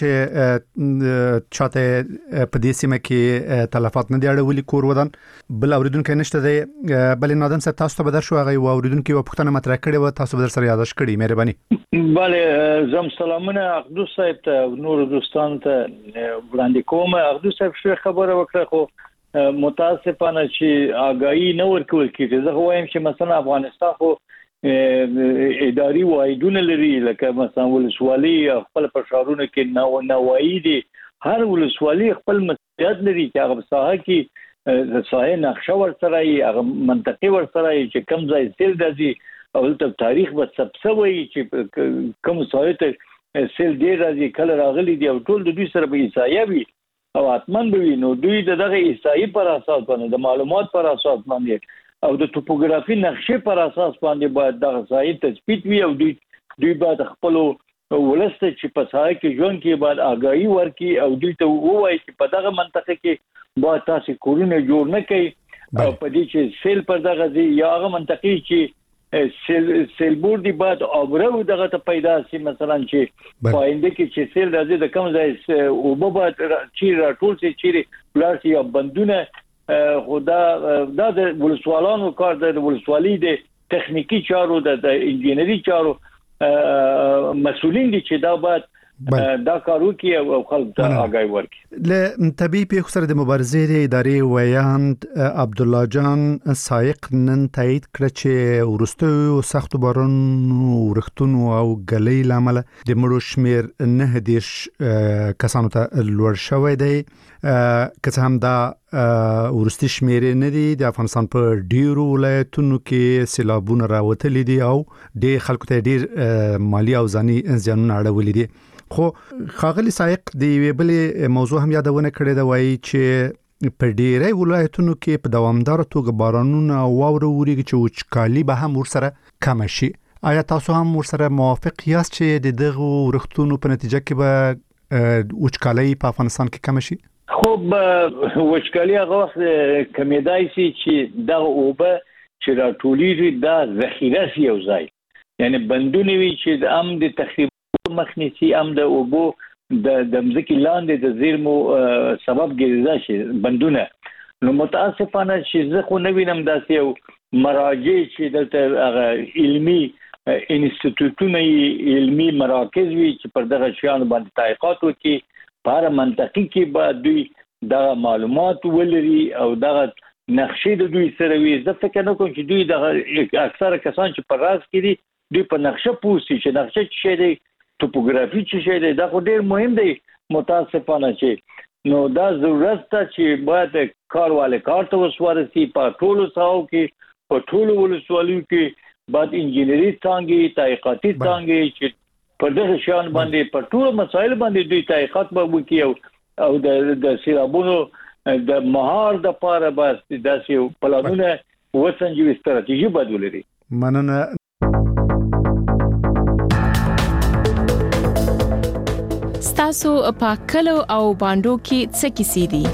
چې چاته په دې سیمه کې تلفات نه دی اړولي کور ودان بل اوریدونکو نشته دی بل نادم صاحب تاسو ته بدر شو هغه اوریدونکو په پښتنه مطرح کړي و تاسو بدر سره یاداش کړي مهرباني bale زم سلامونه اقدس صاحب ته نور دوستان ته وړاندې کوم اقدس صاحب څه خبره وکړه خو متاسفانه چې آگاهی نه ورکول کیږي زه وایم چې مثلا افغانستان خو اداري وایدونه لري لکه مثلا ولسوالۍ خپل پرشارونه کې نو نوایی دي هر ولسوالۍ خپل مسؤلیت لري چې هغه ساحه کې د ساحه نقشه ورسره هغه منطقي ورسره چې کم ځای سیل راځي او د تاریخ په سبسوي چې کوم ساحه ته سیل دی راځي کله راغلي دي او ټول د دوی سره به ایسایه وي او اتمن به نو دوی دغه ایسایي پر اساس باندې د معلومات پر اساس باندې او د ټوپوګرافي نقشې پر اساس باندې باید دغه ځای تثبیت وي او دوی دوی باید خپل ولسته چې په ځای کې ژوند کې باید آگاهی ورکړي او دوی ته ووایي چې په دغه منطقه کې باید تاسو کورونه جوړ نه کړئ او په دې چې سیل پر دغه ځای یا هغه منطقه چې سیل سیل بورډي باید اوبرو دغه ته پیدا شي مثلا چې پاینده کې چې سیل راځي د کوم ځای او به باید چې راټول شي چې پلاس یا بندونه خدا دا د ولسوالانو کار د ولسوالۍ د تخنیکی چارو د انجینری چارو مسؤلین دي چې دا باید دا کارو کې او خلک ته آگاهی ورکړي له طبيعي پیښو سره د مبارزې د ادارې ویاند عبد الله جان سایق نن تایید کړ چې ورستو سخت بارانونو ورختونو او غلې لامل د مړو شمیر نه دیش کسانو ته لوړ شوی دی که هم دا ورستي شمیر نه دي د افغانستان په ډیرو ولایتونو کې سیلابونه راوتلي دي او د خلکو ته ډیر مالی او ځاني زیانونه اړولي دي خو خاغلی سایق د ویبلې موضوع هم یادونه کړې ده وایي چې په ډیری ولایتونو کې په دوامدار توګه بارانونه او واوره وریږي چې وچکالي به هم ورسره کم شي آیا تاسو هم ورسره موافق یاست چې د دغه ورښتونو په نتیجه کې به وچکالي په افغانستان کې کم شي؟ خو وچکالي هغه وخت کمیدای شي چې دغه اوبه چې راټولېږي دا ذخیره شي یو ځای، یعنی بندونه وي چې هم د تخریب مخنیسي هم د اوبو د د مځکې لاندې د زیرمو سبب ګرځي شي بندونه. نو متاسفانه چې زه خو نه وینم داسې یو مراجع چې دلته علمي انسټیټیوټونه علمي مراکز وي چې پر دغه شیانو باندې تحقیقات وکړي، په هر منطقه کې به دوی دغه معلومات ولري او دغه نقشې د دوی سره وي. زه فکر نه کوم چې دوی دغه اکثره کسان چې پر راز کې دي دوی په نقشه پوښتي چې نقشه څه شی دی، توپوګرافي څه شی دی. دا خو ډیر مهم دی متاسفانه چې نو دا ضرورت ته چې باید کارواله کار ته وسوارسي په ټولو ساو کې په ټولو ولسوالیو کې باید انجینری څنګه تحقیقاتي څنګه چې په دغه شان باندې په ټولو مسایل باندې دوی تحقیقات به وکړي او د د سیرابونو د مهار د پاره بس داسې پلانونه وسنجوي ستراتیژي بدولري. مننه. ستاسو په کلو او باندو کې څه کیسې دي؟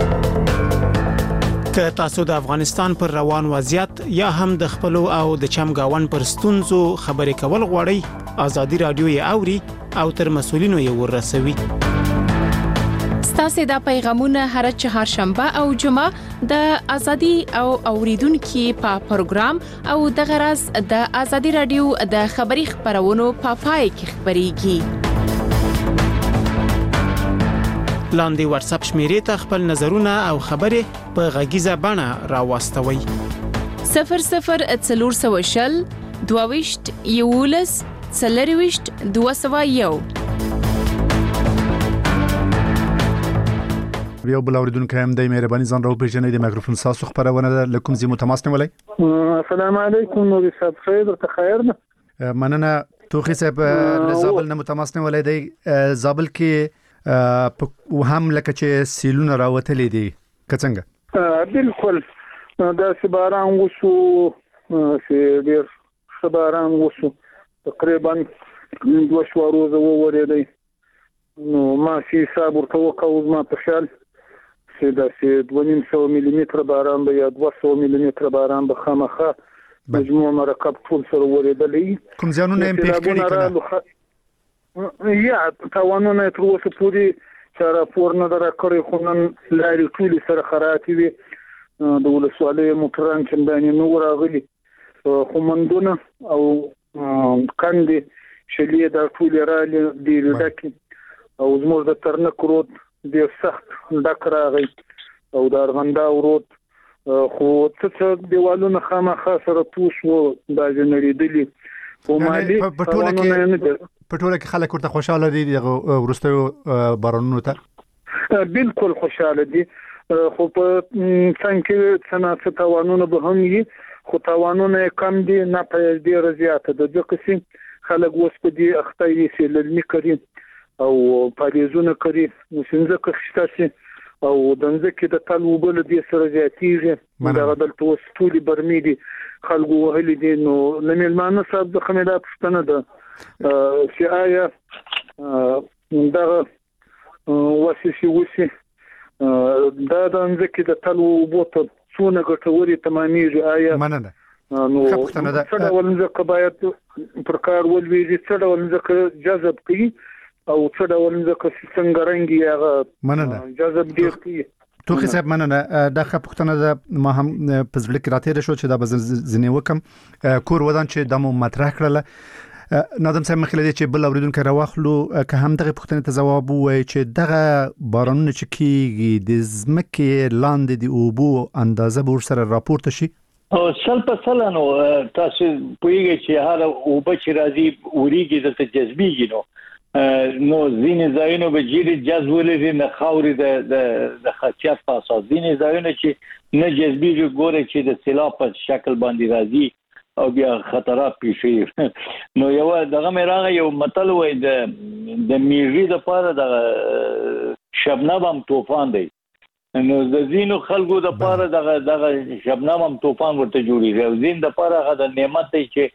که تاسو د افغانستان پر روان وضعیت یا هم د خپلو او د چمګاون پر ستونزو خبرې کول غواړئ، ازادي رادیو یې اوري او تر مسولینو یې ورسوي. ستاسو د پیغامونه هر چهارشنبه او جمعه د ازادي او اوریدونکو په پروګرام او د غرض د ازادي رادیو د خبري خبرونو په پای کې خبريږي. لاندې واتس اپ شمیرې ته خپل نظرونه او خبرې په غږیزه بڼه راوستوي. صفر صفر څلور سوه شل دوه ویشت یولس څلور ویشت دوه سوه یو. یو بل اوریدونکو هم د مهرباني ځان راو پیژنې د میکروفون ساسو خبرونه لکم زی متماس نه ولای. السلام علیکم نور صاحب، خیر ته خیر نه مننه. توخی صاحب له زابل نه متماس نه ولای دی. زابل کې په هم لکه چې سیلونه راوتلې دي که څنګه؟ بالکل دا سی باران وشو چې ډیر ښه باران وشو، تقریبا دوه شوا روزه وورېدی. نو ما چې حساب ورته وکړو زما په خیال چې داسې دوه نیم سوه ملي متره باران به یا دوه سوه ملي متره باران به خامخا مجموع مرکب ټول سره ورېدلی. کوم ځایونه یې پېښ کړي که نه؟ یا تاوانونه یې تر اوسه پورې چا راپور نه ده راکړی، خو نن لارې ټولې سره خراتې وې، د ولسوالیو موټران چندانې نه وو راغلي، خو مندونه او کندې شلې دا ټولې رالې ډېرې ډکې او زموږ د ترنک رود ډېر سخت ډک راغی او د ارغنداو رود خو څه څه دیوالونه خامخا سره توش وو دا چې نړېدلي. خو مالي په ټوله کې خلک ورته خوشحاله دي دغه وروستیو بارانونو ته؟ بالکل خوشحاله دي، خو په څنګ کې څه نه څه تاوانونه به هم وي، خو تاوانونه یې کم دي، نفع یې ډېره زیاته ده، ځکه چې خلک اوس په دې اخته دي چې للمي کوي او پالیزونه کوي، ځمکه خشته شي او د ځمکې د تل اوبه له دې سره زیاتېږي. دغه دلته اوس ټولې برمې دي خلکو وهلي دي. نو له مېلمانه صاحب څخه مې دا پوښتنه ده چې آیا دغه وسیسې وسي دا د ځمکې د تل اوبو ته څونه ګټورې تمامېږي؟ آیا مننه نو څه ډول ځمکه باید پر کار ولوېږي، څه ډول ځمکه جذب کوي او څه ډول ځمکه څنګه رنګي هغه مننه جذب ډېر کوي؟ توخی صاحب مننه. دا ښه پوښتنه ده، ما هم په زړه کې راتېره شو چې دا به ځینې وکم کور ودان چې دا مو مطرح کړله. نادم صاحب مخکې دی چې بل اوریدونکی راواخلو که هم دغه پوښتنې ته ځواب ووایي چې دغه بارانونه چې کېږي د ځمکې لاندې د اوبو اندازه به ورسره راپورته شي؟ سل په سل نو تاسو پوهیږئ چې هر اوبه چې راځي وریږي دلته جذبېږي، نو نو ځینې ځایونه به ډېرې جذب ولري، نه خاورې د د خاصیت په اساس، ځینې ځایونه چې نه جذبېږي ګورئ چې د سیلاب په شکل باندې راځي او بیا خطرات پیښیږي. نو یو دغه مې راغی یو متل وایي د د میږي دپاره د شبنم هم طوفان دی، نو د ځینو خلکو دپاره دغه دغه شبنم هم طوفان ورته جوړېږي او ځین دپاره هغه د نعمت دی چې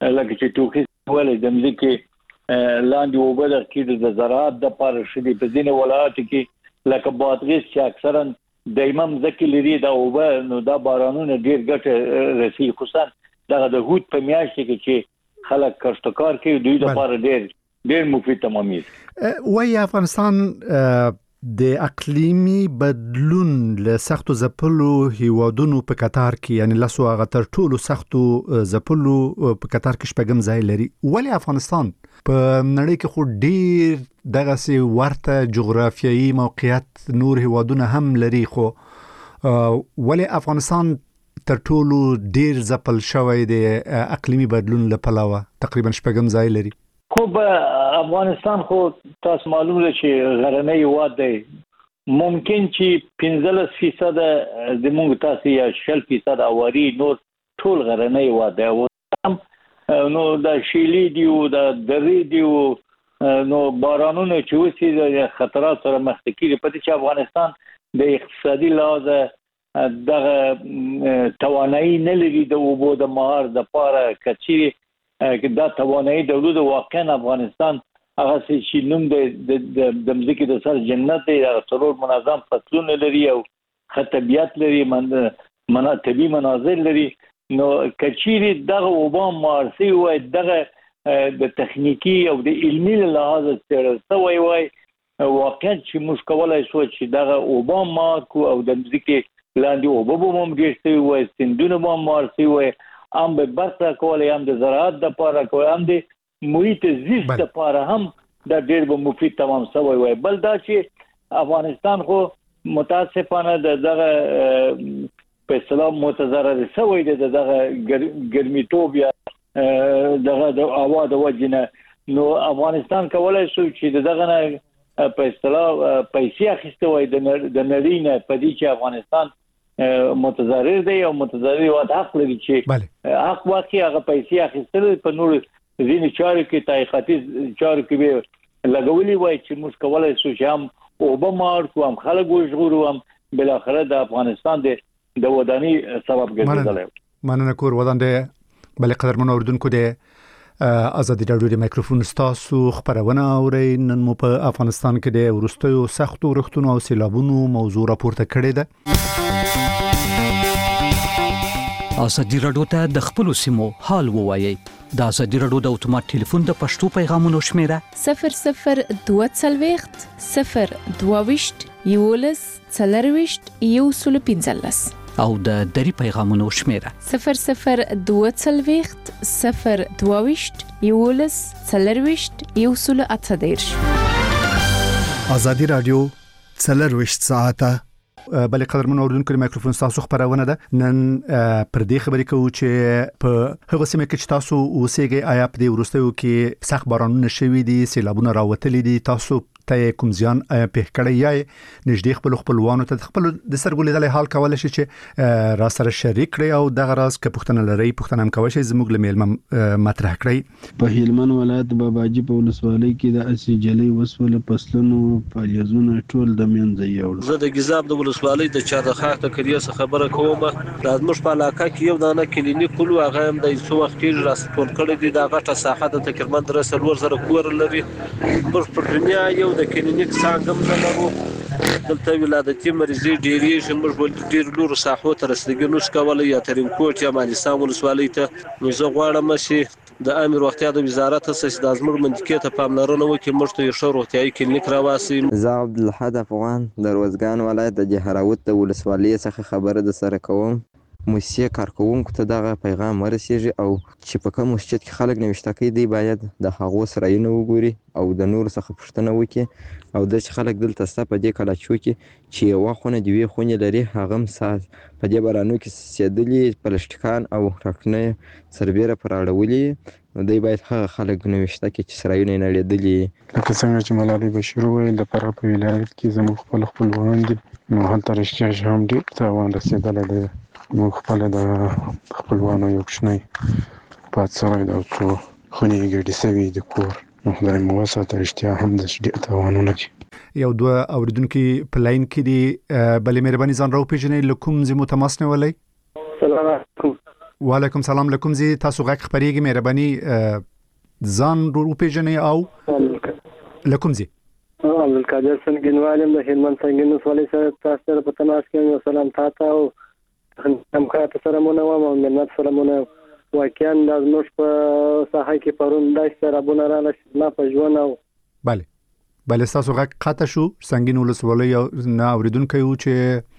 لکه چې توخي ولې د مځکه لاندې اوبه د کېد د زراعت د پاره شدي په ځینې ولایتو کې لکه بادغیس چې اکثرا دایمه مځکه لري دا اوبه نو دا بارانونه ډیر ګټه رسي خصوصا دغه د هوت په میاشت کې چې خلک کښتکار کوي دوی د لپاره ډیر ډیر مفید تمامېږي. وای افغانستان د اقلیمی بدلون له سختو ځپلو هیوادونو په قطار کې یعنی لاسو هغه تر ټولو سختو ځپلو په قطار کې شپږم ځای لري. ولی افغانستان په نړۍ کې خو ډیر دغه سي ورته جغرافیایي موقعیت نور هیوادونه هم لري خو ولی افغانستان تر ټولو ډیر ځپل شوی د اقلیمی بدلون له پلوه تقریبا شپږم ځای لري. خو افغانستان خو تاسو معلومه ده چې غرنی هیواد دی ممکن چې پنځلس فیصد د موږ تاسو یا شل فیصد اواري نور ټول غرنی هیواد دی نو د شیلی دیو د درې دیو نو بارانونه چې وسی د خطرات سره مخ کیږي په دې چې افغانستان د اقتصادي لحاظ دغه توانایي نه لري د اوبو د مهار د پاره کچې کې دا توانایي دولت واقعا افغانستان هغه چې نوم د د مځکې د سر جنت دی هغه څلور منظم فصلونه لري او خطبيات لري من طبي مناظر لري نو کچيري دغه وبام مارسي وای دغه د تخنیکی او د علمي لحاظ سره سوي وای واقعا چې موږ کولای شو چې دغه وبام مارکو او د مځکې لاندې وبو هم ګرځي وای سندونه هم مارسي وای ام به برخه کولای هم د زراعت د پاره کولای هم د محیط زیست د پاره هم د ډېر به مفید تمام سوی وای بل دا چې افغانستان خو متاسفانه د دغه په اسلام متضرر سوی د دغه ګرمیتوب یا دغه د هوا د وجنه نو افغانستان کولای شو چې دغه نه په اصطلاح پیسې اخیسته وای د نړۍ نه په دې چې افغانستان متضرر دی او متضرر واد حق لري چې حق واقعي هغه پیسې اخیستل په نور ځینې چارو کې تحقیقاتي چارو کې به لګولي وای چې موږ کولای شو چې هم او به مار کوم خلک وژغورو هم بل اخر د افغانستان د د وداني سبب ګرځیدل. مننه کور ودان دی بل قدر من اوردونکو دی ازادي رادیو د مایکروفون ستاسو خبرونه اوري نن مو په افغانستان کې د ورستیو سختو رختونو او سیلابونو موضوع راپورته کړې ده. ازادي رادیو ته د خپل سیمو حال ووایي د ازادي رادیو د اتومات ټلیفون د پښتو پیغامونو شمیره صفر صفر دوه څلوېښت صفر دوه ویشت یولس څلرويشت یو سل پنځلس او د دری پیغامونو شمیره صفر صفر دوه څلوېښت صفر دوه ویشت یولس څلرويشت یو سل اته دېرش. ازادي رادیو څلرويشت ساعته بل قدر من اوردونکو د مایکروفون تاسو خبرونه ده نن پر دې خبرې کوو چې په هغه سیمه کې چې تاسو اوسېږئ آیا په دې ورستیو کې سخت بارانونه شوي دي سیلابونه راوتلي دي تاسو ته کوم ځان په کړی یا نږدې خپل خپلوانو ته خپل د سرګولې د حال کول شي چې را سره شریک کړي او دغه راز کې پښتنه لري پښتنه هم کوي چې زموږ لمل مطرح کړی. په هلمند ولایت باباجي په ولسوالۍ کې د اسی جلې وسوله فصلونو فعالیتونه ټول د منځ یوړل. زه د ګزاب د ولسوالۍ د چارخاخ د کلیه خبره کوم د زموږ په علاقه کې یو دانه کلینیک کول هغه هم د څو وخت کې راستون کړی دی د غټه ساحه د تقریبا درسل ورزره کور لري په دنیا یو د کلینیک څنګه نه لرو دلته ولادتي مریضي ډېری شمول ډېر لور ساحو تر رسیدګي نو څکول یا ترین کوټ یا مالي سامول ولسوالۍ ته نو زه غواړم چې د امیر وختیا د وزارت اساس د ازمر منطقې ته پاملرنه وکړي مشته یو شور وختیاي کلینیک راواسي. زه عبدالحد افغان د روزګان ولایت د جهراوت د ولسوالۍ څخه خبره د سره کوم. موسسې کارکونکو ته دغه پیغام ورسیږي او چې په کوم مسجد کې خلک نوښته کوي دی باید د هغو سرایونه وګوري او د نور څخه پوښتنه وکړي او د چې خلک دلته ستا په دې کلاچو کې چې یوه خونه د یوې خونې لري هغه هم سات په دې بارانو کې سېدلي پلسټیکان او ټاکنۍ سربیره پر اړولي نو دی باید هغه خلک نوښته کوي چې سرایونه یې نړېدلي لکه څنګه چې ملالۍ بشیر وویل د فراه په ولایت کې زموږ خپل خپلوان دي نو هلته رښتیا هم ډېر تاوان رسېدلی دی. موږ خپل د خپلوانو یو کوچنی پات سوی د څو خونې ګډې سوي د کور نو خدای مو وساته رښتیا هم د ډېر تاوانونه دي. یو دوه اوریدونکي په لاین کې دي بلې مهرباني ځان راوپېژنئ له کوم ځای مو تماس نیولی؟ سلام علیکم. وعلیکم سلام. لکم زی تاسو غږ خبرېږي مهرباني ځان ورو پیژنې او لکم زی عبدالقادر سنگینوالم د هلمند سنگین ولسوالۍ سره تاسو سره په تماس کې یم. سلام تاسو او همکار سره مونږ او ملت سره مونږ واقعا د زموږ په ساحه کې پرون دای سره بونه را نه په ژوند او bale bale تاسو غږ قاطع شو سنگین ولسوالۍ نه اوریدونکو یو چې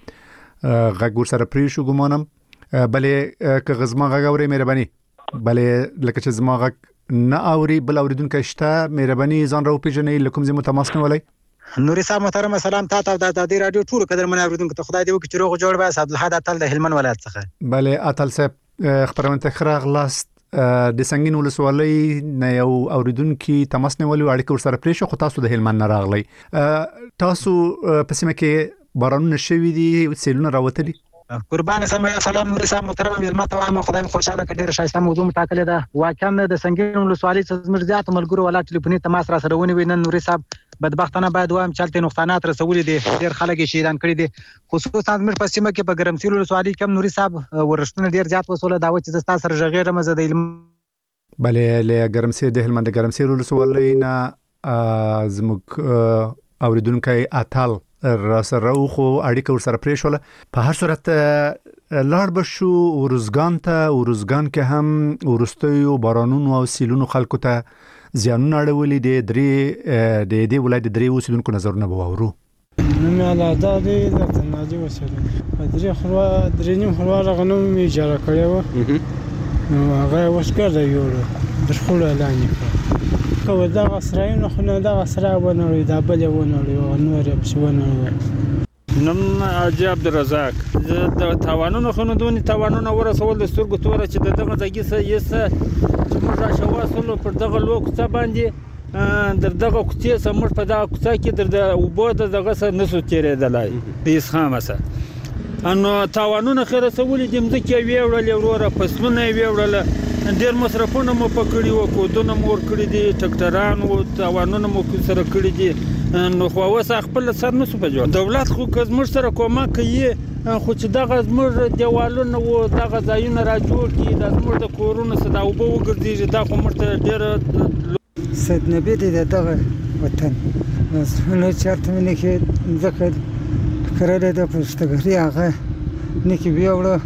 غږ ور سره پری شو ګمانم. bale که غزما غږ اوري مهرباني bale لکه چې زما غږ نه اوري بل اوریدونکو شته مهرباني ځان راو پیژنې لکم زمو تماس کولای. نوري صاحب محترم سلام تاسو د ازادي رادیو ټول قدر من اوریدونکو ته خدای دې وکړي چې روغ جوړ وای. عبدالحد اتل د هلمند ولایت څخه. bale اتل صاحب خبرونه تخراغ لاست د سنگین ولسوالۍ نه یو اوریدونکو تماس نیولې اړیکه ور سره پرې شو خو تاسو د هلمند نه راغلی. تاسو په سیمه کې بارانونه شوي دي سیلونه راوتلي؟ قربان سم سلام نوري صاحب محترم ملت او خدای مو خوشاله کړي. ډېر شایسته موضوع مټاکلې ده. واقعا د سنگین ولسوالۍ څخه زیات ملګرو ولا ټلیفوني تماس را سره ونی وینن. نوري صاحب بدبختانه باید وایم چلته نقصانات رسولې دي. ډېر خلک شهیدان کړي دي خصوصا زموږ په سیمه کې په ګرمسیر ولسوالۍ کې نوري صاحب ورښتونه ډېر زیات وسوله دا و چې زستا سره ژغېره مزه د bale له ګرمسیر د هلمند ګرمسیر ولسوالۍ نه زموږ اوریدونکو اتل را سره خو اړیکه ور سره پرې شوله. په هر صورت لاړ بشو ورزګان ته. ورزګان کې هم ورستیو بارانونو او سیلونو خلکو ته زیانونه اړولې دي. درې د دې ولایت درې اوسیدونکو نظرونه به واورو. نو مالا دا دې د تناجي وسره درې خروا درې نیم خروا غنوم اجاره کړې و نو هغه وسکر دی یو د خپل اعلان کو دا غسراینو خو نه دا غسرا ونه دا بل ونه نور په ونه نم اجي عبدالرزاق د توانونو خنودونی توانونو ورسول د سترګو تور چې دغه ځای سه یسه چې موږ شواسلو پر دغه لوک څه باندې در دغه کوڅه سمور په دغه کوڅه کې در د وبو دغه سره نسو تیرېدلای د اسخامه سره انو توانونو خیره سولې د مځکه ویوړل وروره فصلونه ویوړل. ډېر مصرفونه مو پکړی و کودونه مور کړی دي ټکټران او توانونه مو سره کړی دي نو خو اوس خپل سر نسو په جوړ. دولت خو کزمر سره کومه کوي خو چې دغه زمر دیوالونه و دغه ځایونه را جوړ کړي د زمر د کورونو صدا او بو ګرځي دا خو مرته ډېر سید نبی دې دغه وطن نو چارته مې کې ځکه کړل د پښتګری هغه نکی بیاوړه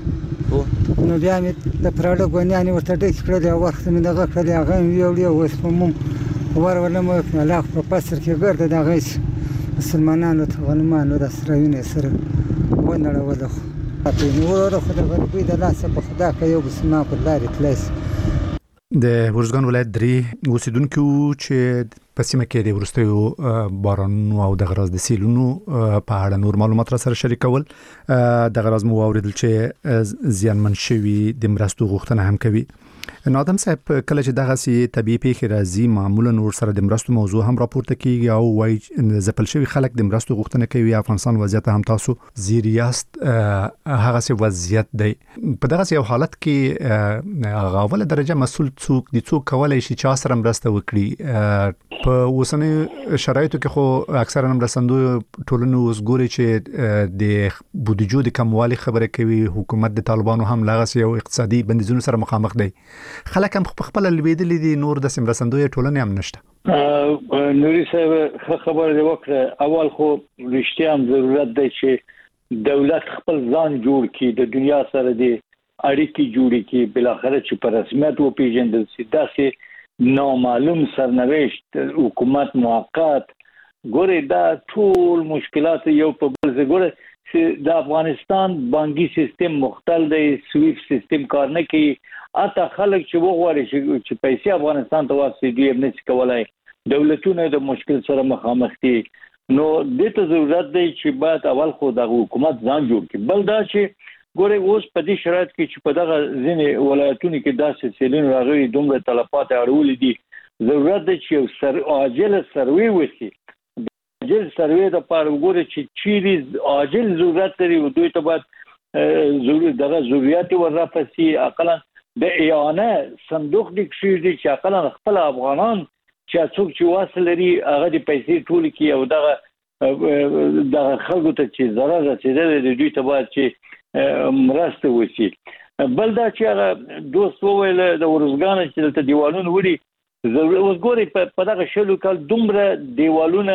نو بیا مې د پراډه غونیانې ورته ډېر کړل او وخت مې دغه کړل هغه ویوړي او اوس په مو ور ولا مې ملاخ په پاسر کې ګرځي دغه مسلمانانو ته غنمانو د سرونه سره ونړه ولا خو په نور خو د غربي د لاسه په خدا کې یو بسمه په لارې تلس. د ورزګان ولایت درې اوسیدونکو چې په سیمه کې د ورستیو بارانونو او د غراز د سیلونو په اړه نور معلومات را سره شریکول. د غراز مو اوریدل چې زیانمن شوي د مرستو غوښتنه هم کوي. نادم صاحب کله چې دغه سي طبيعي پیښې راځي معمولا نور سره د مرستو موضوع هم راپورته کیږي او وایي ځپل شوی خلک د مرستو غوښتنه کوي. افغانستان وضعیت هم تاسو زیریاست هغه سي وضعیت دی په دغه یو حالت کې غاوله درجه مسول څوک دي څوک کولای شي چې سره مرسته وکړي. په اوسنۍ شرایطو کې خو اکثرا مرستندو ټولنو اوس ګوري چې د بودیجو د کموالي خبره کوي. حکومت د طالبانو هم لغه یو اقتصادي بندیزونو سره مخامخ دی. خلک هم خپل لویدلې دي نور د سمرسندوی ټولنې هم نشته. نوري صاحب خبره دی وکړه اول خو رښتیا هم ضرورت دی چې دولت خپل ځان جوړ کړي د دنیا سره دی اړیکې جوړې کړي بل اخر چې په رسمیت و پیژندل شي. داسې نامعلوم سرنوشت حکومت موقت ګوره دا ټول مشکلات یو په بل ځای ګوره چې د افغانستان بانکي سیستم مختل دی سویف سیستم کار نه کوي. اته خلک چې وغواړي چې پیسې افغانستان ته واسي دی نه څه کولای دولتونه د مشکل سره مخامخ دي. نو د ته ضرورت دی چې باید اول خو د حکومت ځان جوړ کړي. بل دا چې ګوره اوس په دې شرایط کې چې په دغه ځینې ولایتونو کې داسې سیلونه راغلي دومره تلفات اړولې دي ضرورت دی چې یو سر عاجل سروي وشي. عاجل سروي د پاره وګوره چې چیرې عاجل ضرورت لري او دوی ته باید ضروري دغه ضرورت ورپسې اقلا د ایانه صندوق د کشي دي چې اقلا خپل افغانان چې څوک چې واصل لري هغه د پیسې ټول کې او دغه دغه خلکو ته چې ضرر رسیدل د دوی ته باید چې مرسته وشي. بل دا چې هغه دوست وویل د ورزګان چې د دیوالونو وړي اوس ګوري په دغه شلو کال دومره دیوالونه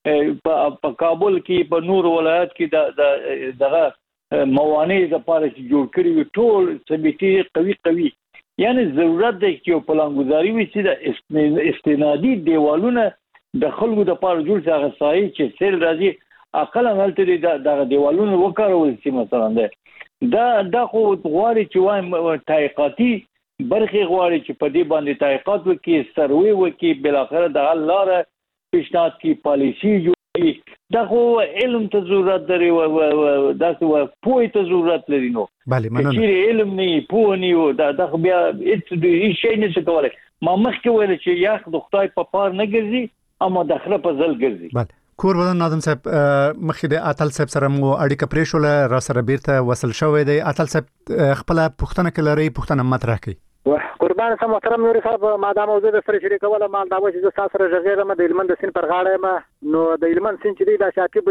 په کابل کې په نور ولایت کې د دغه موانع د پاره چې جوړ کړی ټول ثبتي قوي قوي یعنی ضرورت دی چې په پلانګذاري وي چې د استنادي دیوالونه د خلکو د پاره جوړ شي هغه سایه چې سیل راځي اقل هلته د دیوالونو وکړول شي مثلا ده دا د خو غواړي چې وایم تحقیقاتي برخه غواړي چې په دې باندې تحقیقات وکړي سروي وکړي بل اخر د الله پیشنهاد کی پالیسی جوړي دا خو علم ته ضرورت لري او دا څه پوهه ته ضرورت لري نو bale مننه چې علم نه پوه نه دا د بیا هیڅ شي نه څه کولای ما مخکې ویل چې یاخ د خدای په پار نه ګرځي اما د خره په ځل ګرځي bale کور ودان ناظم صاحب مخکې د اتل صاحب سره مو اړیکه پرېښول را سره بیرته وصل شوې دی اتل صاحب خپل پښتنه کلري پښتنه مطرح کړي قربان سم محترم نوري صاحب ما دا موضوع د سره شریکوله ما دا و چې تاسو سره ژغېږم د علمن د سین پر غاړه ما نو د علمن سین چې دا شاکي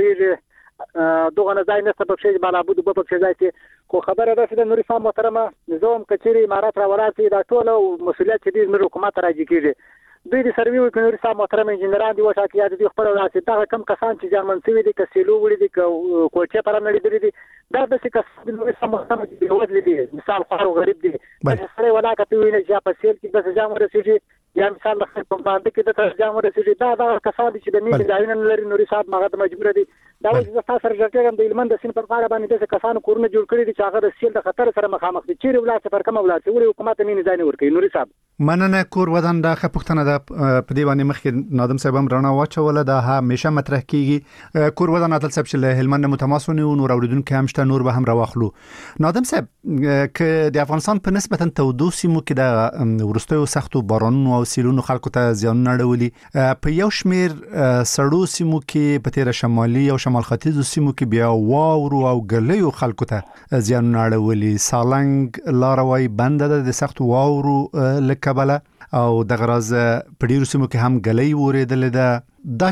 بهږي دوغه نه ځای نه سبب شي بالا بده په پکې ځای کې خو خبره ده چې نوري صاحب محترم نظام کچري امارات را وراتي دا ټول مسولیت چې د حکومت راځي کیږي دوی د سروي وکړي نوري صاحب محترم انجنیران دي وشاکي دي خپل راځي دا کم کسان چې ځان منسوي دي کسيلو وړي دي کوچه پر نه لري دي دا د څه کس نوري صاحب محترم دي وځي دي مثال خو غریب دي سره ولا کته ویني چې په سیل کې بس ځان ورسېږي یا مثال د خپل باندې کې د ترجمه ورسېږي دا دا کسان چې د میډیا ځایونه لري نوري صاحب ماغه مجبور دي دا چې تاسو سره ژغېږم د علمن د سین پر غاړه باندې د کسانو کورونه جوړ کړي دي چې هغه د سیل د خطر سره مخامخ دي چیرې ولایت پر کومه ولایت ولې حکومت نه ځای نه ورکړي نوري صاحب مننه کور ودان دا خپښتنه د په دی باندې مخکې نادم صاحب هم رڼا واچوله دا همیشه مطرح کیږي کور ودان اتل صاحب چې هلمند متماسونی او نور اوریدونکو هم شته نور به هم راوخلو نادم صاحب ک د افغانستان په نسبتا تودو سیمو کې د ورستیو سختو بارانونو او سیلونو خلکو ته زیان نړولي په یو شمیر سړو سیمو کې په تیر شمالي او شمال ختیځو سیمو کې بیا واورو او ګلیو خلکو ته زیان نړولي سالنګ لاروي بند د سختو واورو لکبله او د غراز په ډیرو سیمو کې هم ګلې وریدل ده دا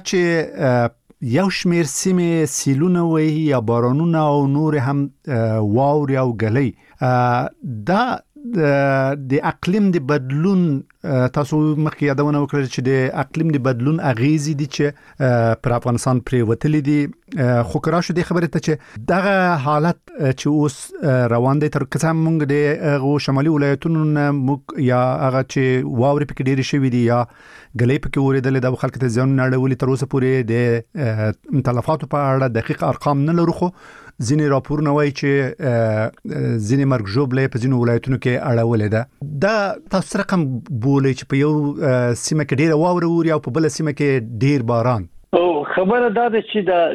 چې یو شمیر سیمه سیلونه وي یا بارانونه او نور هم واوري او ګلې دا د اقلیم د بدلون تاسو مخکې یادونه وکړه چې د اقلیم د بدلون اغیزې دي چې پر افغانستان پرې وتلې دي خو کرا شو د خبره ته چې دغه حالت چې اوس روان دي تر څو موږ د شمالي ولایتونو یا هغه چې واوري پکې ډېری شوی دي یا ګلې پکې وریدل د خلکو ته ځان نړولې تر اوسه پورې د تلفاتو په اړه دقیق ارقام نه لرو خو ځینې راپورونه وایي چې ځینې مرګ ژوبلې په ځینو ولایتونو کې اړولې ده دا تاسو رقم بولې چې په یو سیمه کې ډېر واوره ووري او په بل سیمه کې ډېر باران او خبره دا ده چې دا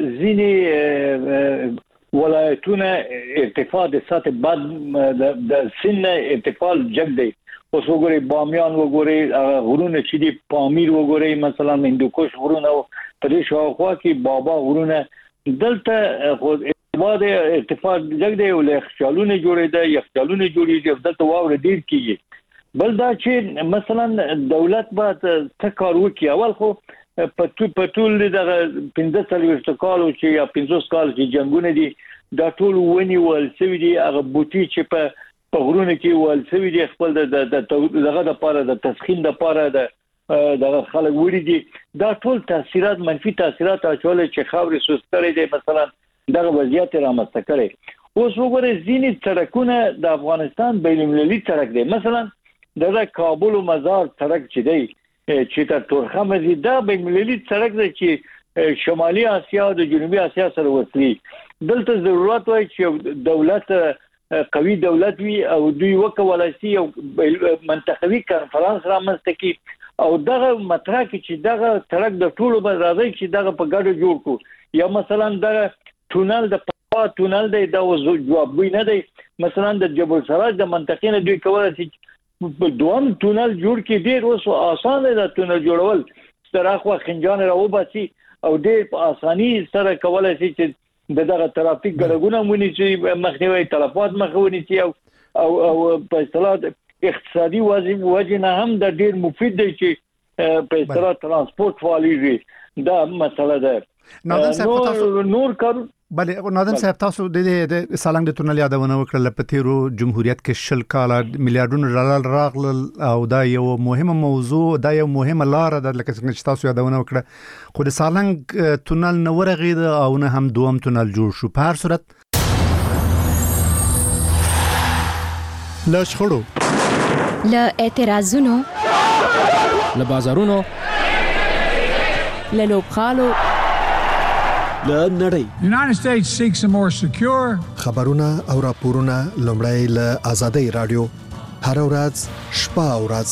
ځینې ولایتونه ارتفاع د سطح بد د سن ارتفاع جګ دی اوس وګورئ بامیان وګورئ غرونه چې دی پامیر وګورئ مثلا هندوکش غرونه په دې شاوخوا کې بابا غرونه دلته خو بعد ارتفاع جګ دی او یخچالونه جوړېده یخچالونه جوړېږي دلته واوره ډیر کیږي بل دا چې مثلا دولت به څه کار وکړي اول خو په ټول دغه پنځه څلوېښت کال چې یا پنځوس کال چې جنگونه دي دا ټول ونی ول سوي دي هغه بوټي چې په په غرونه کې ول سوي دي خپل د دغه د پاره د تسخين د پاره د دغه خلک وړي دي دا ټول تاثیرات منفي تاثیرات اچول چې خاورې سوستري دي مثلا دغه وضعیت رامنځته کړي اوس وګورئ ځینې سړکونه د افغانستان بین‌المللي سړک دی مثلا د کابل او مزار سړک چې دی چې تر تورخم دی دا بین‌المللي سړک دی چې شمالي اسیا او د جنوبي اسیا سره وصلي دلته ضرورت وای چې دولت قوي دولت وي او دوی وکولای شي او منطقوي کانفرنس رامنځته کړي او دغه مطرح کې چې دغه سړک د ټولو به راځي چې دغه په ګډه جوړ کو یا مثلا دغه تونل د پا تونل دی دا جواب وي نه دی مثلا د جبل سراج د منطقې نه دوی کولای شي دوام تونل جوړ کې ډیر اوس آسان دی دا تونل جوړول ستراخوا خنجان راو باسي او ډیر په اساني سره کولای شي چې دغه ترافیک ګډګونه مونږ چې مخنیوي تلفات مخونی چې او او په اصطلاح اقتصادي وجه نه هم د ډیر مفید دی چې په اصطلاح ترانسپورت فعالیږي دا مسله ده. نادم صاحب تاسو نور کار بله نادم صاحب تاسو د سالنګ د تونل یادونه وکړه په تیرو جمهوریت کې شل کاله میلیارډونو ډالر راغلل او دا یو مهمه موضوع دا یو مهمه لار ده لکه څنګه چې تاسو یادونه وکړه خو د سالنګ تونل نه ورغید او نه هم دوم تونل جوړ شو په هر صورت لا شخړو لا اعتراضونو لا بازارونو له لوبخالو له نړۍ United States seeks a more secure خبرونه او راپورونه لومړی له آزادۍ رادیو هر ورځ شپه او ورځ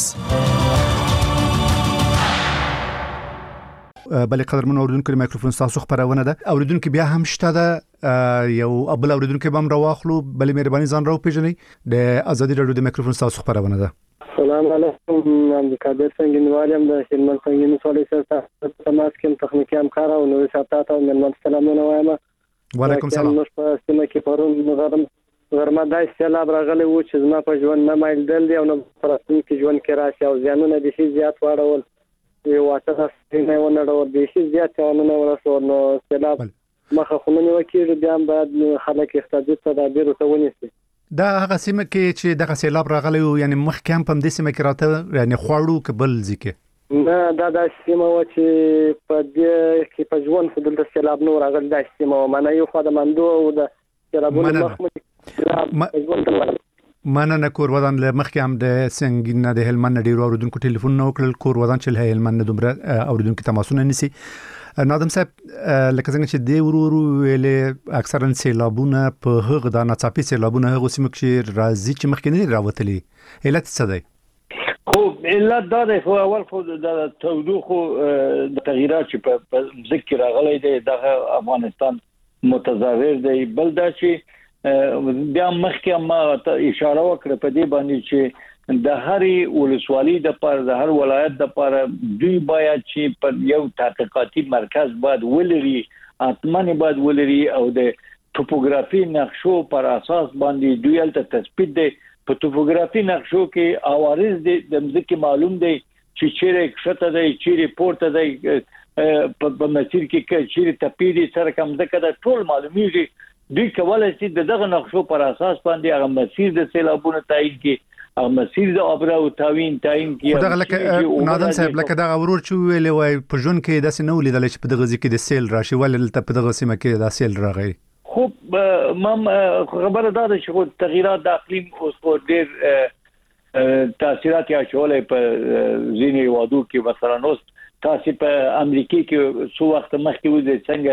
بلې قدرمن اوریدونکو مایکروفون تاسو خبرونه ده اوریدونکو بیا هم شته ده یو ابل اوریدونکو بم راواخلو بلې مهرباني ځان راو پیژنئ د آزادۍ رادیو د مایکروفون تاسو خبرونه ده السلام علیکم امریکا د څنګهوالم د هلمند څنګه سوالي سره تماس کوم تخنیکی همکار او نور ساتاته او من سلامونه وایم وعلیکم سلام نو په سیمه کې پرون غرم غرمه دای سیلاب راغلی و چې زما په ژوند نه مایل دل دی او نو پرستون کې ژوند کې راشي او ځانونه د شي زیات واړول یو واټه نه ونړول د شي زیات ونه ورسول نو سیلاب مخه خلونی وکیل بیا هم باید خلک احتیاطي تدابیر وسونیسي دا هغه سیمه کې چې دغه سیلاب راغلی او یعنی مخکې هم په دې سیمه کې راته یعنی خوړو کبل ځکه نه دا د سیمه و چې په دې کې په ژوند په دلته سیلاب نور راغلی د سیمه و معنی یو خدای مندو او د سیلابونو مخمه مننه کور ودان له مخکې هم د سنگین د هلمند ډیرو اوریدونکو ټلیفون نو کړل کور ودان چې له هلمند دومره اوریدونکو تماسونه نسی نادم صاحب لکه څنګه چې دی ورورو ویلې اکثرا سیلابونه په هغه د ناڅاپي سیلابونه هغه سیمه کې راځي چې مخکې نه راوتلي علت څه دی خو علت دا دی خو اول خو د تودوخو د تغیرات چې په ذکر راغلي دی د افغانستان متضرر دی بل دا چې بیا مخکې ما اشاره وکړه په دې باندې چې د هرې ولسوالۍ د پر د هر ولایت د پر دوی باید چې په یو تحقیقاتي مرکز باید ولري اتمنه باید ولري او د توپوګرافي نقشو پر اساس باندې دوی الته تثبیت دی په توپوګرافي نقشو کې اوارز د ځمکې معلوم دی چې چیرې کښته دی چیرې پورته دی په مسیر کې چیرې تپیدي سره کوم ځکه دا ټول معلومیږي دوی کولای شي دغه نقشو پر اساس باندې هغه مسیر د سیلابونو تعیین کې مسیر د ابرا او تاوین تعین کې خدای لکه نادم صاحب لکه دا ورور چې ویلې وای په جون کې داسې نو لیدل چې په دغه ځکه د سیل راشي ولې ته په دغه سیمه کې د سیل راغی خو مم خبره ده چې تغیرات د اقلیم اوس په ډېر تاثیرات یا شولې په ځینې وادو کې مثلا اوس تاسو په امریکا کې څو وخت مخکې وځي څنګه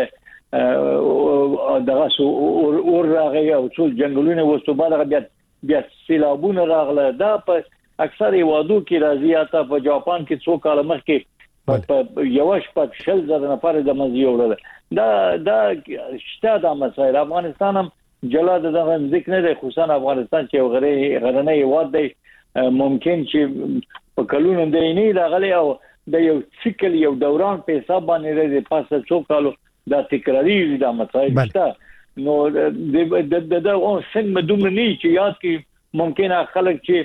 دغه اور راغی او څو جنگلونه وسو بعد بیا بیا سیلابونه راغله دا په اکثر وادو کې راځي اته په جاپان کې څو کال مخکې په یوش په شل زره نفر د مزي وړل دا دا شته د مسایل افغانستان هم جلاد دغه ذکر نه دی خصوصا افغانستان چې غره غرنۍ واد دی ممکن چې په کلونو د نه راغلی او د یو سیکل یو دوران په حساب باندې راځي پاسه څو کالو دا تکراری دا مسایل شته نو د د د اون څنګه دومره نه چې یاد کې ممکن خلک چې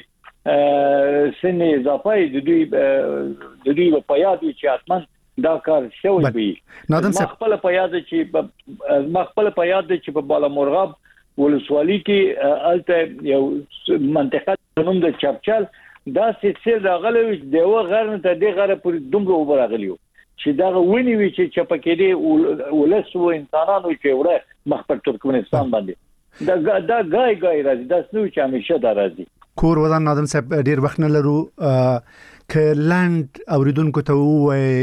سن اضافه د دوی د دوی په یاد چې اتمن دا کار شوی وي مخبل په یاد چې مخبل په یاد چې په بالا مرغاب ولسوالۍ کې الته یو منطقه نوم د چپچل دا سلسله راغلی د یو غرن ته د غره پر دومره وبراغلیو چې دا ونی وی چې چپکې دي ولسو انسانانو چې وره مخبر ترکمنستان باندې دا دا غای غای راځي دا سنو چې همیشه دا راځي کور ودان نادم صاحب ډیر وخت نه لرو ک لاند اوریدونکو ته وای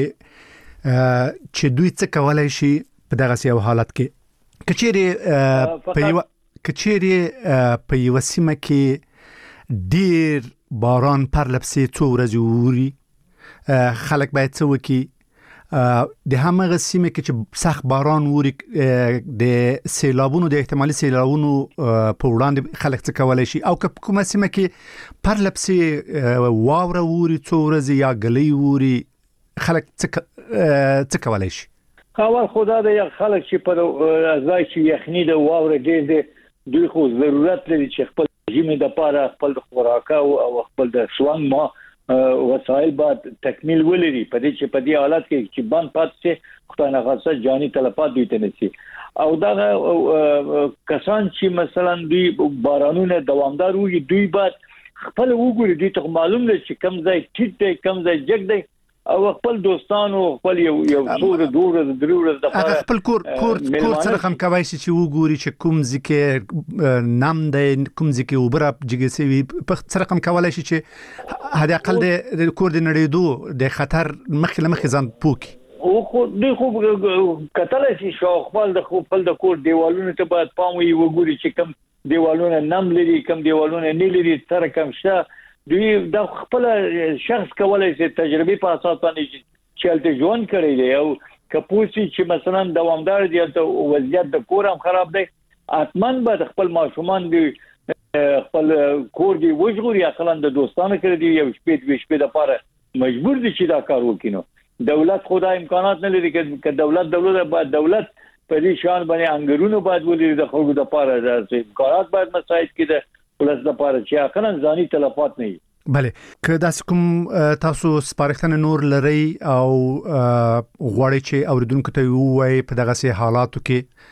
چې دوی څه کولای شي په دغه سیو حالت کې کچېری په یو کچېری په یو سیمه کې ډیر باران پر لپسې څو ورځې ووري خلک باید څه وکړي د همغه سیمه کې چې سخت باران ووري د سیلابونو د احتمالي سیلابونو په وړاندې خلک څه کولای شي او کومه سیمه کې پر لپسې واوره ووري څو ورځې یا ګلې ووري خلک څه کولای شي اول خدا د خلک چې په ځای چې یخني د واوره ډېر دی دوی خو ضرورت لري چې خپل ژمي د پاره خپل خوراک او خپل د سوان ما وسایل باید تکمیل ولري په دې چې په دې حالت کې چې بند پاتې شي خدای نه خاصه جاني تلفات دي ته نشي او دا کسان چې مثلا دوی بارانونه دوامدار وي دوی باید خپل وګوري دوی ته معلوم دی چې کم ځای ټیټ دی کم ځای جګ دی او خپل دوستانو خپل یو یو څور دور درور د هغه خپل کور کور کور سره هم کوي چې وګوري چې کوم ځکه نام دی کوم ځکه وبره جګسي په سره هم کولای شي چې هدا اقل د کور د نړیدو د خطر مخکله مخ ځان پوکي او خو دوی خو کتل شي شو خپل د خپل د کور دیوالونو ته باید پام وي وګوري چې کم دیوالونه نم لري کم دیوالونه نه لري تر کم شته دوی د خپل شخص کولای شي تجربه په اساس باندې چلته ژوند کړی دی او کپوسی چې مثلا دوامدار دی ته وضعیت د کور هم خراب دی اتمن به خپل ماشومان دی خپل کور دی وژغوري اقلن د دوستانو کړی دی یو شپې د شپې د پاره مجبور دي چې دا کار وکړي دولت خدای امکانات نه لري چې دولت دولت باید دولت په دې شان باندې انګرونو باید ولري د خلکو د پاره د امکانات باید مساعد کړي ولس د پاره چې اخرن ځاني تلفات نه وي بله که داس کوم تاسو سپارښتنه نور لري او غواړئ چې اوریدونکو ته وایي په دغه سي حالاتو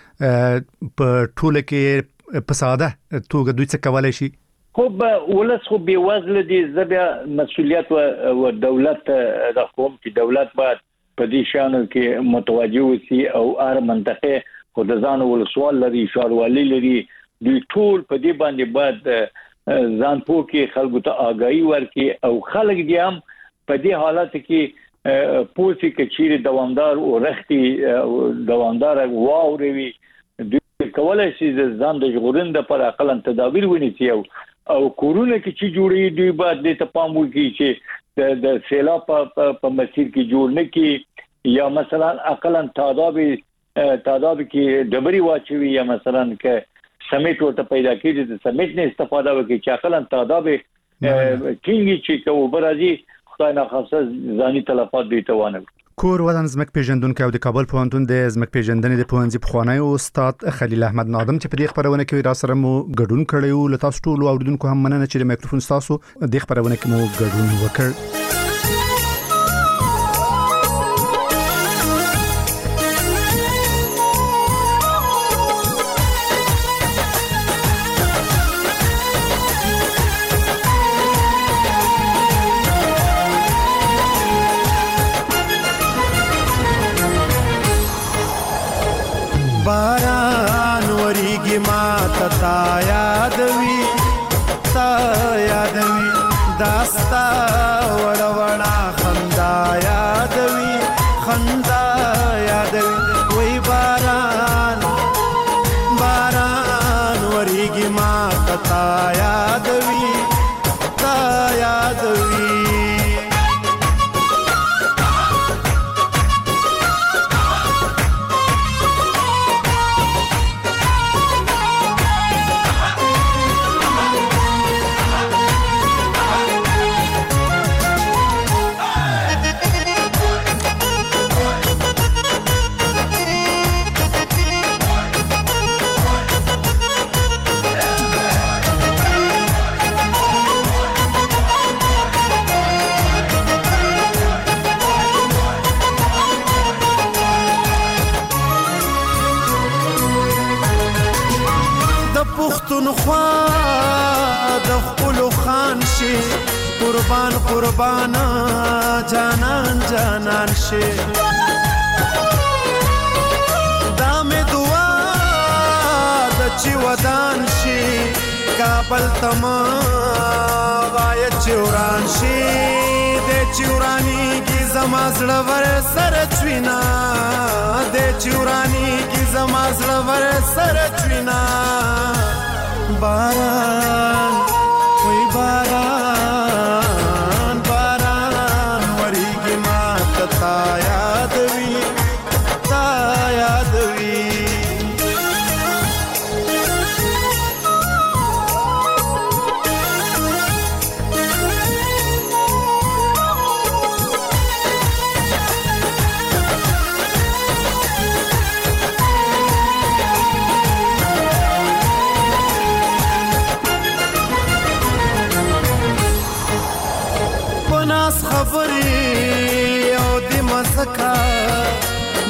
کې په ټوله کې په ساده توګه دوی څه کولای شي خو ولس خو به وزله دي زبیا مسؤلیت او دولت د قوم چې دولت باید په دې شانو کې متوجه وي او هر منطقه خو د ځان ولسوال لري شاروالي لري دوی ټول په دې باندې باید ځان پوکي خلکو ته آگاهي ورکړي او خلک دې هم په دې حالت کې پوسی کچیر دوامدار او رختي دوامدار واوري دوی کولای شي ځان د ژغورند پر عقلن تدابیر ونیسي او او کورونه کې چې جوړي دوی باید د تپام وکړي چې د سیلاب په مسیر کې جوړ نه کی یا مثلا عقلن تعداد تعداد کې ډبري واچوي یا مثلا کې سمیت ورته پیدا کیږي د سمیت نه استفاده وکړي چې عقلن تعداد کینګي چې کو برازي خدای نه خاصه ځاني تلفات دي توانه کور ودان زمک پیژندونکو او د کابل پوهنتون د زمک پیژندنې د پوهنځي پخوانی استاد خلیل احمد نادم چې په دې خبرونه کې را سره مو ګډون کړی او لتاست ټول اوریدونکو هم مننه چې د میکروفون تاسو د خبرونه کې مو ګډون وکړ باران وریږي ما ته یادوي تا یادوي داستا وړ وړ خندا یادوي خندا یادوي وای باران باران وریږي ما ته یادوي تا یادوي پښتونخوا د خپل خان شي قربان قربان جانان جانان شي دا مې دعا د چې ودان شي کابل تما غایت چوران شي د چورانی کی زما زړه ور سره چوینا د چورانی کی زما زړه ور سره چوینا باران وای باران باران وریږي ما ته یادوي تا یادوي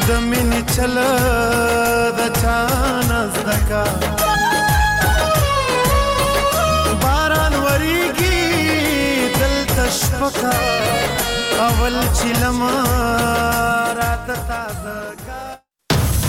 د مینې چله د چا نه زده کا باران وریږي دلته شپه کا اول چې لمر راته تازه